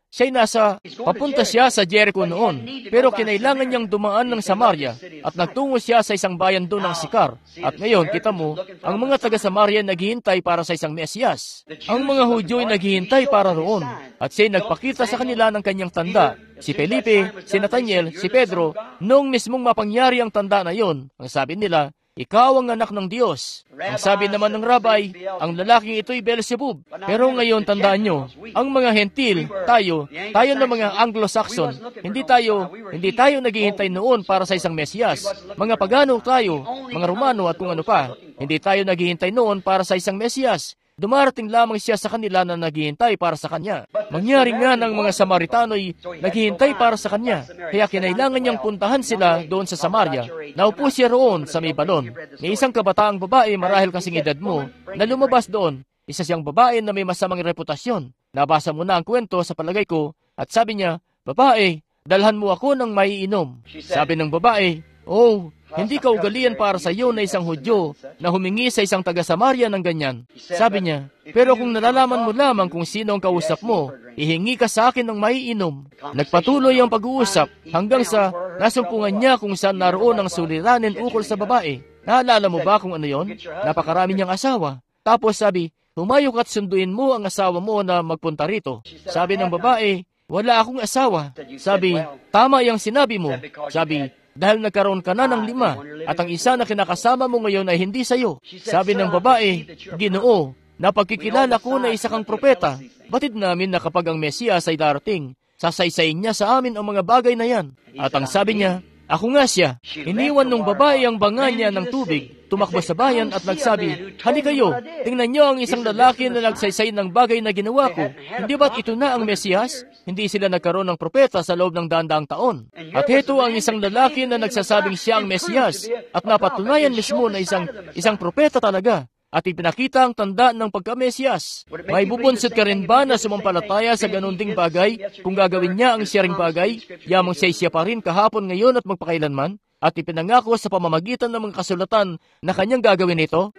papunta siya sa Jericho noon, pero kinailangan niyang dumaan ng Samaria at nagtungo siya sa isang bayan doon ng Sikar. At ngayon, kita mo, ang mga taga-Samaria naghihintay para sa isang Mesiyas. Ang mga Hudyo ay naghihintay para roon, at siya'y nagpakita sa kanila ng kanyang tanda. Si Felipe, si Nathaniel, si Pedro, noong mismong mapangyari ang tanda na yon, ang sabi nila, ikaw ang anak ng Diyos. Ang sabi naman ng rabbi, ang lalaking ito'y Beelzebub. Pero ngayon, tandaan nyo, ang mga hentil, tayo na mga Anglo-Saxon, hindi tayo naghihintay noon para sa isang Mesiyas. Mga pagano tayo, mga Romano at kung ano pa, hindi tayo naghihintay noon para sa isang Mesiyas. Dumarating lamang siya sa kanila na naghihintay para sa kanya. Mangyari nga ng mga Samaritano'y naghihintay para sa kanya, kaya kinailangan niyang puntahan sila doon sa Samaria. Naupo siya roon sa may balon. May isang kabataang babae marahil kasing edad mo na lumabas doon. Isa siyang babae na may masamang reputasyon. Nabasa mo na ang kwento sa palagay ko at sabi niya, babae, dalhan mo ako ng maiinom. Sabi ng babae, oh, hindi kaugalian para sa iyo na isang Hudyo na humingi sa isang taga-Samaria ng ganyan. Sabi niya, pero kung nalalaman mo lamang kung sino ang kausap mo, ihingi ka sa akin ng maiinom. Nagpatuloy ang pag-uusap hanggang sa nasumpungan niya kung saan naroon ang suliranin ukol sa babae. Naalala mo ba kung ano yon? Napakarami niyang asawa. Tapos sabi, humayok at sunduin mo ang asawa mo na magpunta rito. Sabi ng babae, wala akong asawa. Sabi, tama yung sinabi mo. Sabi, dahil nagkaroon ka na ng 5, at ang isa na kinakasama mo ngayon ay hindi sayo. Sabi ng babae, Ginoo, napagkikilala ko na isa kang propeta. Batid namin na kapag ang Mesiyas ay darating, sasaysayin niya sa amin ang mga bagay na yan. At ang sabi niya, ako nga siya. Iniwan ng babae ang banga niya ng tubig, tumakbo sa bayan at nagsabi, hali kayo, tingnan niyo ang isang lalaki na nagsaysay ng bagay na ginawa ko. Hindi ba't ito na ang Mesiyas? Hindi sila nagkaroon ng propeta sa loob ng daang taon. At heto ang isang lalaki na nagsasabing siya ang Mesiyas at napatunayan mismo na isang propeta talaga. At ipinakita ang tanda ng pagka-Mesiyas. May bubunsod ka rin ba na sumampalataya sa ganun ding bagay? Kung gagawin niya ang siyaring bagay, yamang siya pa rin kahapon, ngayon at magpakailanman? at ipinangako sa pamamagitan ng mga kasulatan na kanyang gagawin ito?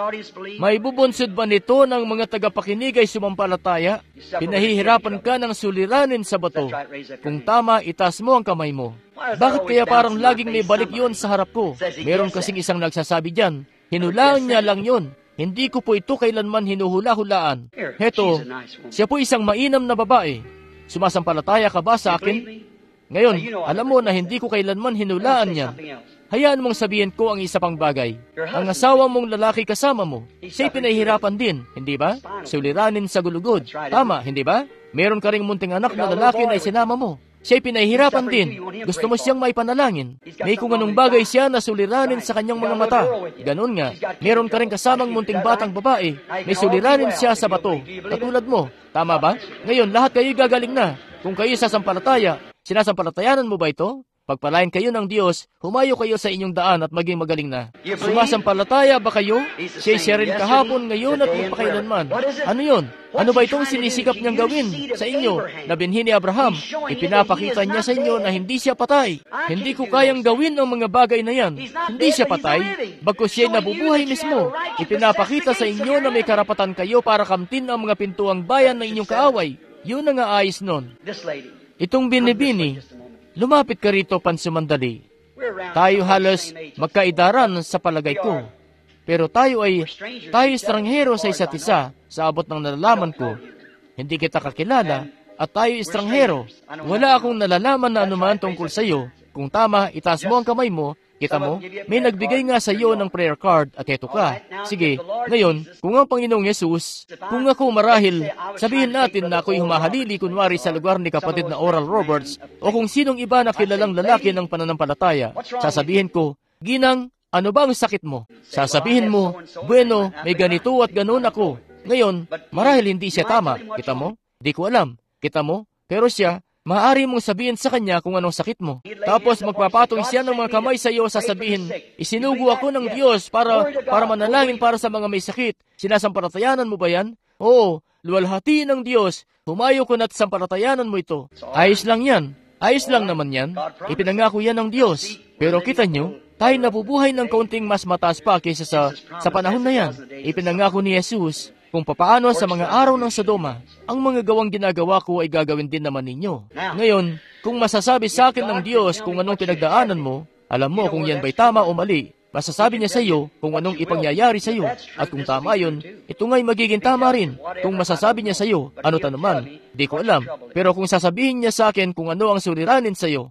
May bubunsod ba nito ng mga tagapakinig ay sumampalataya? Pinahihirapan ka ng suliranin sa bato. Kung tama, itaas mo ang kamay mo. Bakit kaya parang laging may balik yun sa harap ko? Meron kasing isang nagsasabi dyan, hinulaan niya lang yun. Hindi ko po ito kailanman hinuhula-hulaan. Heto, siya po isang mainam na babae. Sumasampalataya ka ba sa akin? Ngayon, alam mo na hindi ko kailanman hinulaan niya. Hayaan mong sabihin ko ang isa pang bagay. Ang asawa mong lalaki kasama mo, siya'y pinahihirapan din, hindi ba? Suliranin sa gulugod. Tama, hindi ba? Meron ka ring munting anak na lalaki na isinama mo. Siya'y pinahihirapan din. Gusto mo siyang maipanalangin. May kung anong bagay siya na suliranin sa kanyang mga mata. Ganon nga, meron ka rin kasamang munting batang babae. May suliranin siya sa bato. Katulad mo. Tama ba? Ngayon, lahat kayo gagaling na. Kung kayo sasampalataya, sinasampalatayanan mo ba ito? Pagpalain kayo ng Diyos, humayo kayo sa inyong daan at maging magaling na. Sumasampalataya ba kayo? Siya rin kahapon, ngayon at magpakailanman. Ano yun? Ano ba itong sinisikap niyang gawin sa inyo na binhi ni Abraham? Ipinapakita niya sa inyo na hindi siya patay. Hindi ko kayang gawin ang mga bagay na yan. Hindi siya patay, bagkus siya'y nabubuhay mismo. Ipinapakita sa inyo na may karapatan kayo para kamtin ang mga pintuang bayan ng inyong kaaway. Yun ang aayos nun. Itong binibini, lumapit ka rito pansumandali. Tayo halos magkaidaran sa palagay ko. Pero tayo estranghero sa isa't isa sa abot ng nalalaman ko. Hindi kita kakilala at tayo estranghero. Wala akong nalalaman na anuman tungkol sa iyo. Kung tama, itaas mo ang kamay mo. Kita mo, may nagbigay nga sa iyo ng prayer card at eto ka. Sige, ngayon, kung ang Panginoong Yesus, kung ako marahil, sabihin natin na ako'y humahalili kunwari sa lugar ni kapatid na Oral Roberts o kung sinong iba na kilalang lalaki ng pananampalataya, sasabihin ko, Ginang, ano ba ang sakit mo? Sasabihin mo, bueno, may ganito at ganon ako. Ngayon, marahil hindi siya tama. Kita mo? Di ko alam. Kita mo? Pero siya, maaari mong sabihin sa kanya kung anong sakit mo. Tapos magpapatong siya ng mga kamay sa iyo, sasabihin, isinugo ako ng Diyos para manalangin para sa mga may sakit. Sinasampalatayanan mo ba yan? Oo, luwalhati ng Diyos. Humayo ko na't sampalatayanan mo ito. Ayos lang yan. Ayos lang naman yan. Ipinangako yan ng Diyos. Pero kita nyo, tayo nabubuhay ng kaunting mas mataas pa kaysa sa panahon na yan. Ipinangako ni Jesus kung papaano sa mga araw ng Sodoma, ang mga gawang ginagawa ko ay gagawin din naman ninyo. Ngayon, kung masasabi sa akin ng Diyos kung anong pinagdaanan mo, alam mo kung yan ba'y tama o mali. Masasabi niya sa iyo kung anong ipangyayari sa iyo. At kung tama yun, ito nga'y magiging tama rin. Kung masasabi niya sa iyo, ano tanuman, di ko alam. Pero kung sasabihin niya sa akin kung ano ang suliranin sa iyo,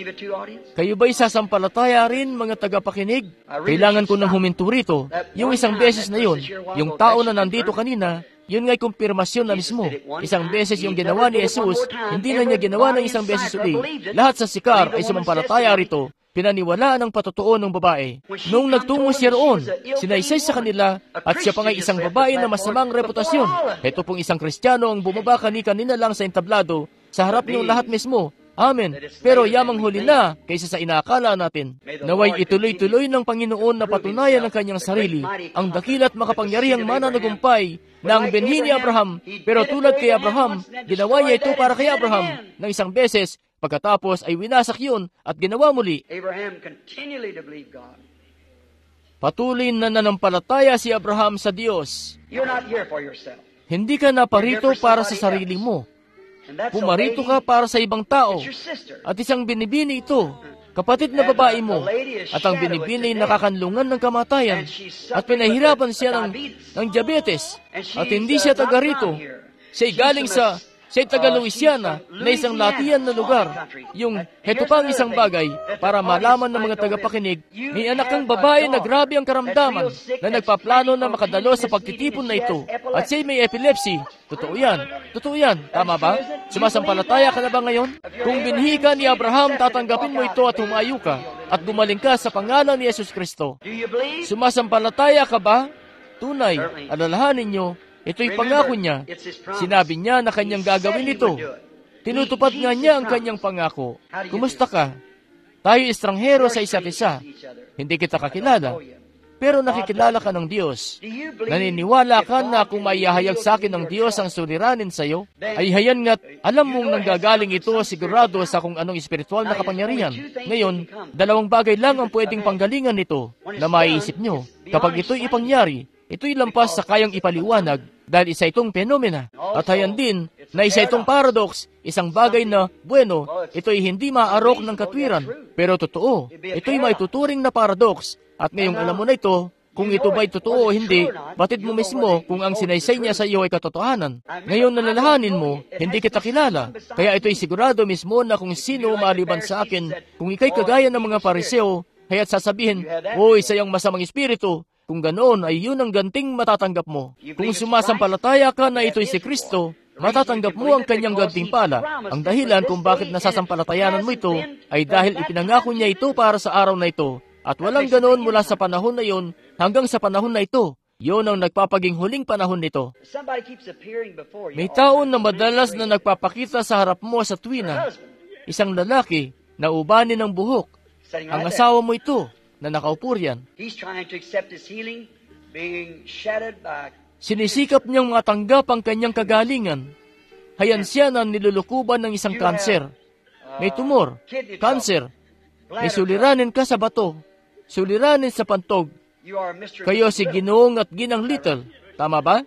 kayo ba'y sasampalataya rin, mga tagapakinig? Kailangan ko nang huminto rito. Yung isang beses na yun, yung tao na nandito kanina, yun nga'y kumpirmasyon na mismo. Isang beses yung ginawa ni Jesus, hindi na niya ginawa ng isang beses uli. Lahat sa Sikar ay sumampalataya rito. Pinaniwalaan ang patotoo ng babae. Noong nagtungo siya roon, sinaysay sa kanila at siya pa nga'y isang babae na masamang reputasyon. Ito pong isang Kristiyano ang bumaba kanina lang sa entablado sa harap ng lahat mismo. Amen. Pero yamang huli na kaysa sa inaakala natin. Naway ituloy-tuloy ng Panginoon na patunayan ng kanyang sarili, ang dakila't makapangyarihang mananagumpay na ang binhi ni Abraham. Pero tulad kay Abraham, ginawa niya ito para kay Abraham ng isang beses. Pagkatapos ay winasak yun at ginawa muli. Patuloy na nanampalataya si Abraham sa Diyos. Hindi ka naparito para sa sarili mo. Pumarito ka para sa ibang tao. At isang binibini ito, kapatid na babae mo. At ang binibini nakakanlungan ng kamatayan. At pinahirapan siya ng diabetes. At hindi siya taga rito. Siya'y galing sa taga Louisiana na isang latihan na lugar. Yung heto pang isang bagay para malaman ng mga tagapakinig, may anak kang babae na grabe ang karamdaman na nagpaplano na makadalo sa pagtitipon na ito. At siya'y may epilepsy. Totoo yan. Totoo yan. Tama ba? Sumasampalataya ka na ba ngayon? Kung binhi ka ni Abraham, tatanggapin mo ito at humayo ka at gumaling ka sa pangalan ni Yesus Kristo. Sumasampalataya ka ba? Tunay, alalahanin niyo, ito'y pangako niya. Sinabi niya na kanyang gagawin ito. Tinutupad nga niya ang kanyang pangako. Kumusta ka? Tayo estranghero sa isa't isa. Hindi kita kakilala. pero nakikilala ka ng Diyos. Naniniwala ka na kung maihahayag sa akin ng Diyos ang suliranin sa iyo, ay hayan nga't alam mong nanggagaling ito sigurado sa kung anong espiritual na kapangyarihan. Ngayon, dalawang bagay lang ang pwedeng panggalingan nito na maiisip nyo. Kapag ito'y ipangyari, ito'y lampas sa kayang ipaliwanag dahil isa itong fenomena. At hayan din na isa itong paradox, isang bagay na, bueno, ito'y hindi maarok ng katwiran, pero totoo. Ito'y may tuturing na paradox. At ngayong alam mo na ito, kung ito ba'y totoo o hindi, batid mo mismo kung ang sinaysay niya sa iyo ay katotohanan. Ngayon nalalahanin mo, hindi kita kilala. Kaya ito'y sigurado mismo na kung sino maliban sa akin, kung ikay kagaya ng mga Pariseo, kaya't sasabihin, "Oy, sayang masamang espiritu." Kung ganoon ay yun ang ganting matatanggap mo. Kung sumasampalataya ka na ito'y si Kristo, matatanggap mo ang kanyang gantimpala. Ang dahilan kung bakit nasasampalatayanan mo ito ay dahil ipinangako niya ito para sa araw na ito. At walang ganoon mula sa panahon na yun hanggang sa panahon na ito. Yun ang nagpapaging huling panahon nito. May taon na madalas na nagpapakita sa harap mo sa tuwina. Isang lalaki na ubani ng buhok. Ang asawa mo ito na nakaupo riyan. Sinisikap niyang matanggap ang kanyang kagalingan. Hayan siya na nilulukuban ng isang kanser. May tumor, kanser. May suliranin ka sa bato. Suliranin sa pantog. Kayo si Ginoong at Ginang Little. Tama ba?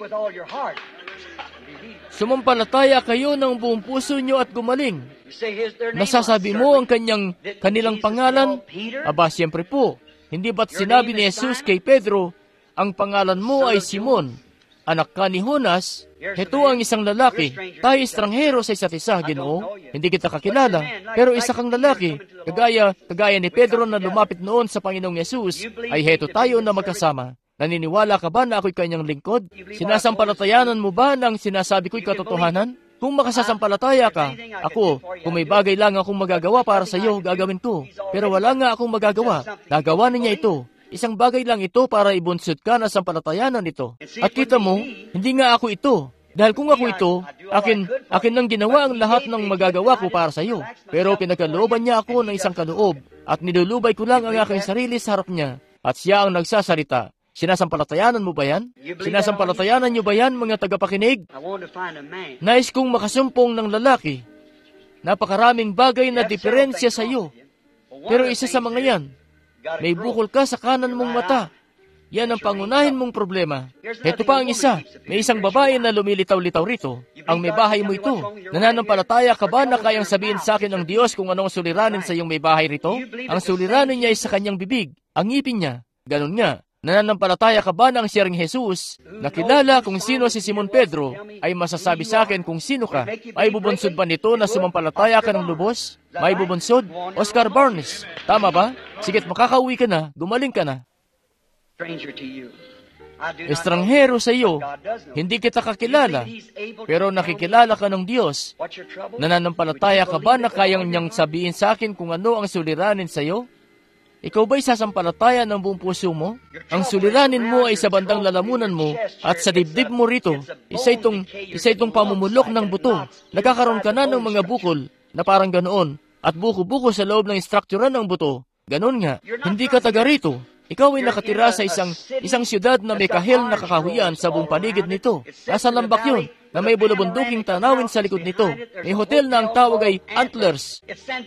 Sumampalataya kayo ng buong puso nyo at gumaling. Nasasabi mo ang kanilang pangalan? Aba, siyempre po. Hindi ba't sinabi ni Jesus kay Pedro, ang pangalan mo ay Simon, anak ka ni Jonas? Heto ang isang lalaki. Tayo estranghero sa isa't isa, Ginoo. Hindi kita kakilala, pero isa kang lalaki. Kagaya ni Pedro na lumapit noon sa Panginoong Yesus, ay heto tayo na magkasama. Naniniwala ka ba na ako'y kanyang lingkod? Sinasampalatayanan mo ba ng sinasabi ko'y katotohanan? Kung makasasampalataya ka, ako, kung may bagay lang akong magagawa para sa iyo, gagawin ko. Pero wala nga akong magagawa. Nagawa niya ito. Isang bagay lang ito para ibunsod ka na sampalatayanan ito. At kita mo, hindi nga ako ito. Dahil kung ako ito, akin nang ginawa ang lahat ng magagawa ko para sa iyo. Pero pinagkalooban niya ako ng isang kaloob at nilulubay ko lang ang aking sarili sa harap niya. At siya ang nagsasalita. Sinasampalatayanan mo ba yan? Sinasampalatayanan niyo ba yan, mga tagapakinig? Nais kong makasumpong ng lalaki. Napakaraming bagay na diferensya sa iyo. Pero isa sa mga yan, may bukol ka sa kanan mong mata. Yan ang pangunahin mong problema. Ito pa ang isa. May isang babae na lumilitaw-litaw rito. Ang may bahay mo ito. Nananampalataya ka ba na kayang sabihin sa akin ng Diyos kung anong suliranin sa iyong may bahay rito? Ang suliranin niya ay sa kanyang bibig. Ang ngipin niya. Ganon nga. Nananampalataya ka ba na ang siya ring Jesus, nakilala kung sino si Simon Pedro, ay masasabi sa akin kung sino ka? May bubunsod ba nito na sumampalataya ka ng lubos? May bubunsod? Oscar Barnes. Tama ba? Sige't makakauwi ka na, gumaling ka na. Estranghero sa iyo, hindi kita kakilala, pero nakikilala ka ng Diyos. Nananampalataya ka ba na kayang niyang sabihin sa akin kung ano ang suliranin sa iyo? Ikaw ba'y sasampalataya ng buong puso mo? Ang suliranin mo ay sa bandang lalamunan mo at sa dibdib mo rito, isa itong pamumulok ng buto. Nagkakaroon ka na ng mga bukol na parang ganoon at buko-buko sa loob ng struktura ng buto. Ganon nga, hindi ka taga rito. Ikaw ay nakatira sa isang siyudad na may kahil na kakahuyan sa buong paligid nito. Nasa lambak yun, na may bulabunduking tanawin sa likod nito. May hotel na ang tawag ay Antlers.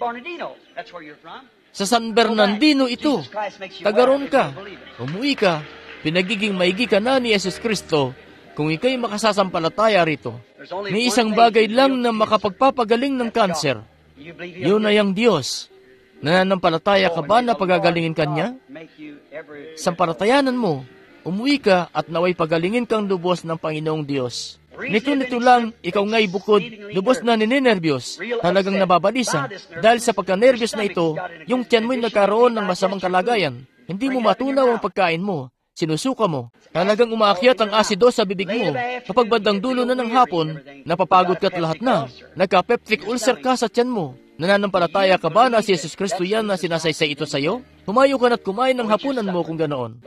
Sa San Bernardino ito. Tagaroon ka. Umuwi ka. Pinagiging maigi ka na ni Jesus Kristo kung ikay makasasampalataya rito. May isang bagay lang na makapagpapagaling ng kanser. Yun ay ang Diyos. Nananampalataya ka ba na pagagalingin ka niya? Sampalatayanan mo. Umuwi ka at naway pagalingin kang lubos ng Panginoong Diyos. Nito lang, ikaw nga'y bukod, lubos na ninenervyos, talagang nababalisa. Dahil sa pagkanervyos na ito, yung tiyan mo'y nagkaroon ng masamang kalagayan. Hindi mo matunaw ang pagkain mo. Sinusuka mo. Talagang umaakyat ang asido sa bibig mo. Kapag bandang dulo na ng hapon, napapagod ka't lahat na. Nagka-peptic ulcer ka sa tiyan mo. Nananampalataya ka ba na si Jesus Kristo yan na sinasaysay ito sa iyo? Humayo ka na't kumain ng hapunan mo kung ganoon.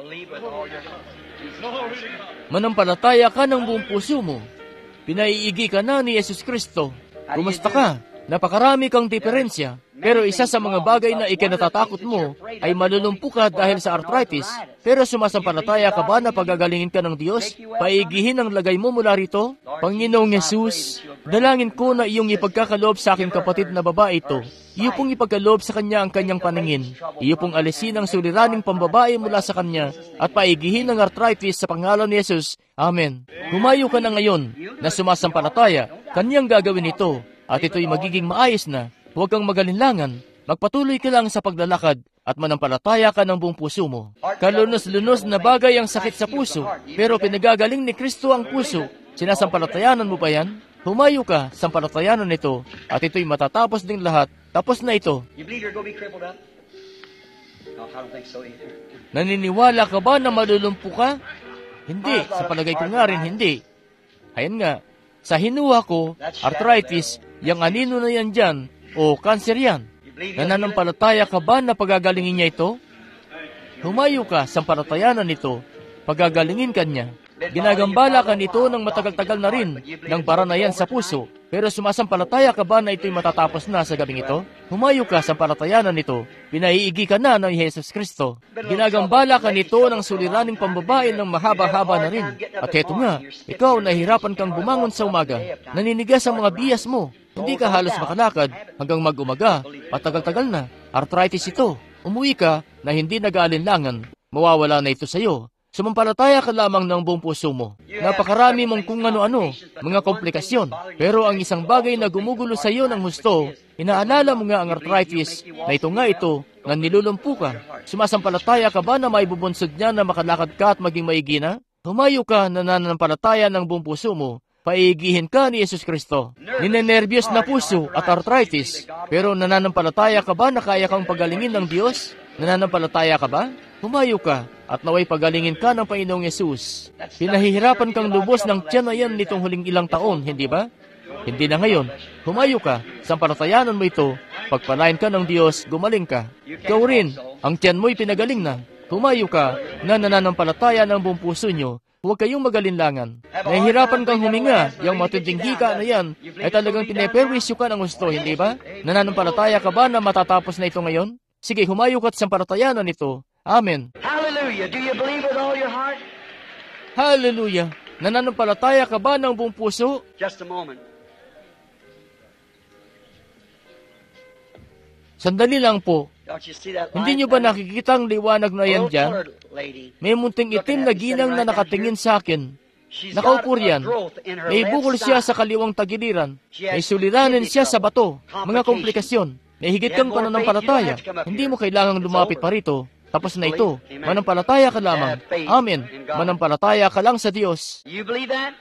Manampalataya ka ng buong puso mo. Pinaiigi ka na ni Jesus Kristo. Kumusta ka? Napakarami kang diferensya. Pero isa sa mga bagay na ikinatatakot mo ay malulumpo ka dahil sa arthritis. Pero sumasampalataya ka ba na pagagalingin ka ng Diyos? Paigihin ang lagay mo mula rito? Panginoong Yesus, dalangin ko na iyong ipagkakaloob sa aking kapatid na babae ito. Iyo pong ipagkaloob sa kanya ang kanyang paningin. Iyo pong alisin ang suliraning pambabae mula sa kanya at paigihin ang arthritis sa pangalan ni Jesus. Amen. Humayo ka na ngayon na sumasampalataya. Kanyang gagawin ito at ito'y magiging maayos na. Huwag kang magalinlangan. Magpatuloy ka lang sa paglalakad at manampalataya ka ng buong puso mo. Kalunos-lunos na bagay ang sakit sa puso, pero pinagagaling ni Kristo ang puso. Sinasampalatayanan mo ba yan? Humayo ka sa sampalatayanan nito at ito'y matatapos ding lahat. Tapos na ito. Naniniwala ka ba na malulumpo ka? Hindi. Sa palagay ko nga rin, hindi. Ayan nga. Sa hinuha ko, arthritis, yung anino na yan dyan, o kanser yan. Nananampalataya ka ba na pagagalingin niya ito? Humayo ka sa sampalatayanan nito. Pagagalingin ka niya. Ginagambala ka nito ng matagal-tagal na rin ng paranayan sa puso. Pero sumasampalataya ka ba na ito'y matatapos na sa gabing ito? Humayo ka sa sampalatayanan nito. Pinaiigi ka na ng Jesus Kristo. Ginagambala ka nito ng suliraning pambabae ng mahaba-haba na rin. At heto nga, ikaw nahihirapan kang bumangon sa umaga. Naninigas ang mga biyas mo. Hindi ka halos makalakad hanggang mag-umaga. Matagal-tagal na. Arthritis ito. Umuwi ka na hindi nag-aalinlangan. Mawawala na ito sa iyo. Sumampalataya ka lamang ng buong puso mo. Napakarami mong kung ano-ano, mga komplikasyon. Pero ang isang bagay na gumugulo sa iyo ng husto, inaalala mo nga ang arthritis na ito na nilulumpo ka. Sumasampalataya ka ba na maibubunsod niya na makalakad ka at maging maigi na? Humayo ka na nananampalataya ng buong puso mo. Paigihin ka ni Jesus Kristo. Ninenervyos na puso at arthritis. Pero nananampalataya ka ba na kaya kang pagalingin ng Diyos? Nananampalataya ka ba? Humayo ka at naway pagalingin ka ng Panginoong Yesus. Pinahihirapan kang lubos ng tiyan na yan nitong huling ilang taon, hindi ba? Hindi na ngayon. Humayo ka, sampalatayanan mo ito. Pagpalain ka ng Diyos, gumaling ka. Ikaw rin, ang tiyan mo'y pinagaling na. Humayo ka na nananampalataya ng buong puso nyo. Huwag kayong magalinlangan. Nahihirapan kang huminga, yung matinding hika na yan, ay talagang pineperwisyo ka ng gusto, hindi ba? Nananampalataya ka ba na matatapos na ito ngayon? Sige, humayo ka at sampalatayanan ito. Amen. Hallelujah. Do you believe with all your heart? Hallelujah. Nananampalataya ka ba ng buong puso? Just a moment. Sandali lang po. Don't you see that Hindi light nyo ba there? nakikita ang liwanag na yan Little dyan? colored lady. May munting itim na ginang na nakatingin sa akin. She's Nakaupo got a riyan. growth in her May left bukol siya side. sa kaliwang tagiliran. May suliranin siya sa bato. Mga komplikasyon. May higit kang pananampalataya. Hindi mo kailangang lumapit pa rito. Tapos na ito. Manampalataya ka lamang. Amen. Manampalataya ka lang sa Diyos. You believe that?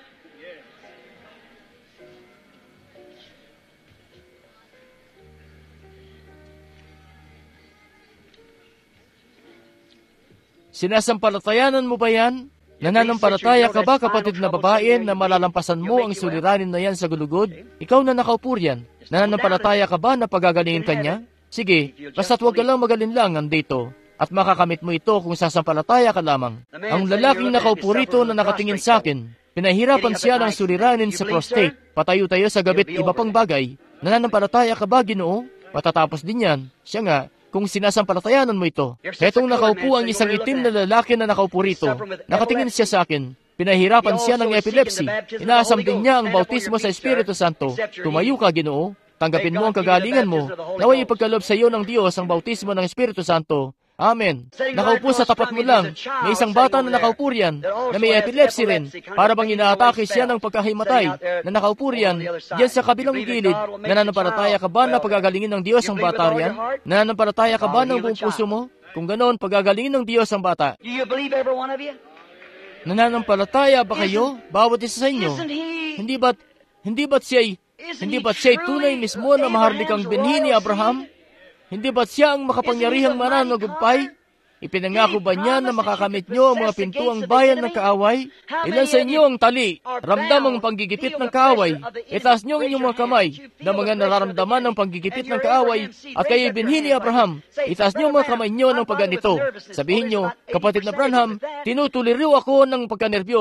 Sinasampalatayanan mo ba yan? Nananampalataya ka ba, kapatid na babae, na malalampasan mo ang suliranin na yan sa gulugod? Ikaw na nakaupo riyan. Nananampalataya ka ba na pagagalingin ka niya? Sige, basta't huwag ka lang magalinlangan dito. At makakamit mo ito kung sasampalataya ka lamang. Ang lalaking nakaupo rito na nakatingin sa akin, pinahirapan siya ng suliranin sa prostate. Patayo-tayo sa gabit iba pang bagay. Nananampalataya ka ba, Ginoo? Matatapos din yan. Siya nga, kung sinasampalatayanan mo ito. Hetong nakaupo ang isang itim na lalaki na nakaupo rito. Nakatingin siya sa akin. Pinahirapan siya ng epilepsy. Inaasam din niya ang bautismo sa Espiritu Santo. Tumayo ka, Ginoo. Tanggapin mo ang kagalingan mo. Naway ipagkaloob sa iyo ng Diyos ang bautismo ng Espiritu Santo. Amen. Nakaupo sa tapat mo lang. May isang bata na nakaupo riyan, na may epilepsy rin. Para bang inaatake siya ng pagkahimatay, na nakaupo riyan, diyan sa kabilang gilid. Nananampalataya ka ba na pagagalingin ng Diyos ang bata riyan? Nananampalataya ka ba ng buong puso mo? Kung ganoon, pagagalingin ng Diyos ang bata. Do you believe every one of you? Nananampalataya ba kayo? Bawat isa sa inyo. Hindi ba't siya'y tunay mismo na maharlikang binhi ni Abraham? Hindi ba't siya ang makapangyarihang mananagumpay? Ipinangako ba niya na makakamit niyo ang mga pintuang bayan ng kaaway? Ilan sa inyo ang tali? Ramdam ang panggigipit ng kaaway. Itaas niyo ang inyong mga kamay na mga nararamdaman ng panggigipit ng kaaway at kayo'y binhi ni Abraham. Itaas niyo ang mga kamay niyo ng pagganito. Sabihin niyo, kapatid na Branham, tinutuliriw ako ng pagkanerbiyos.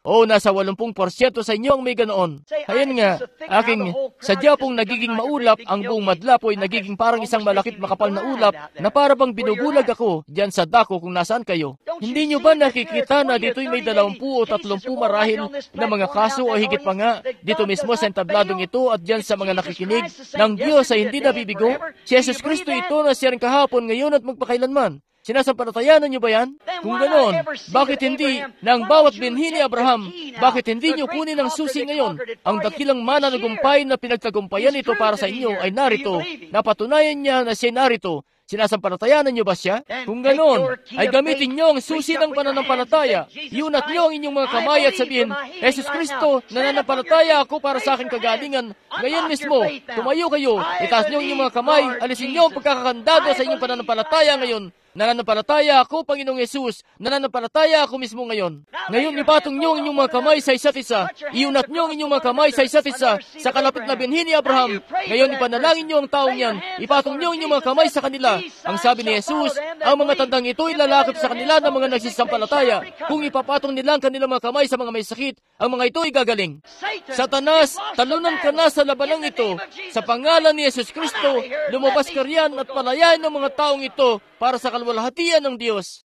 O nasa 80% sa inyo ang may ganoon. Ayan nga, sadya pong nagiging maulap, ang buong madla po ay nagiging parang isang malakit makapal na ulap na para bang binubulag ako diyan sa dako kung nasaan kayo. Hindi nyo ba nakikita na dito'y may 20 o 30 marahil na mga kaso o higit pa nga dito mismo sa entabladong ito at diyan sa mga nakikinig ng Diyos ay hindi nabibigo? Si Jesus Kristo ito na siya rin kahapon, ngayon at magpakailanman. Sinasampalatayanan niyo ba yan? Kung ganoon, bakit hindi ng bawat binhi ni Abraham, bakit hindi niyo kunin ang susi ngayon? Ang dakilang mananagumpay na pinagtagumpayan ito para sa inyo ay narito. Napatunayan niya na siya narito. Sinasampalatayanan niyo ba siya? Kung ganoon, ay gamitin niyo ang susi ng pananampalataya. Iunat niyo ang inyong mga kamay at sabihin, Jesus Kristo, nananampalataya ako para sa aking kagalingan. Ngayon mismo, tumayo kayo, itaas niyo ang inyong mga kamay, alisin niyo ang pagkakakandado sa inyong pananampalataya ngayon. Nananampalataya ako, Panginoong Yesus. Nananampalataya ako mismo ngayon. Ngayon, ipatong niyo ang inyong mga kamay sa isa't isa. Iunat niyo ang inyong mga kamay sa isa't isa sa kalapit na binhi ni Abraham. Ngayon, ipanalangin niyo ang taong yan. Ipatong niyo ang inyong mga kamay sa kanila. Ang sabi ni Jesus, ang mga tandang ito ay lalakip sa kanila ng mga nagsisampalataya. Kung ipapatong nila ang kanilang mga kamay sa mga may sakit, ang mga ito ay gagaling. Satanas, talunan ka na sa labanang ito. Sa pangalan ni Jesus Kristo, lumabas ka riyan at palayain ng mga taong ito para sa kalwalhatian ng Diyos.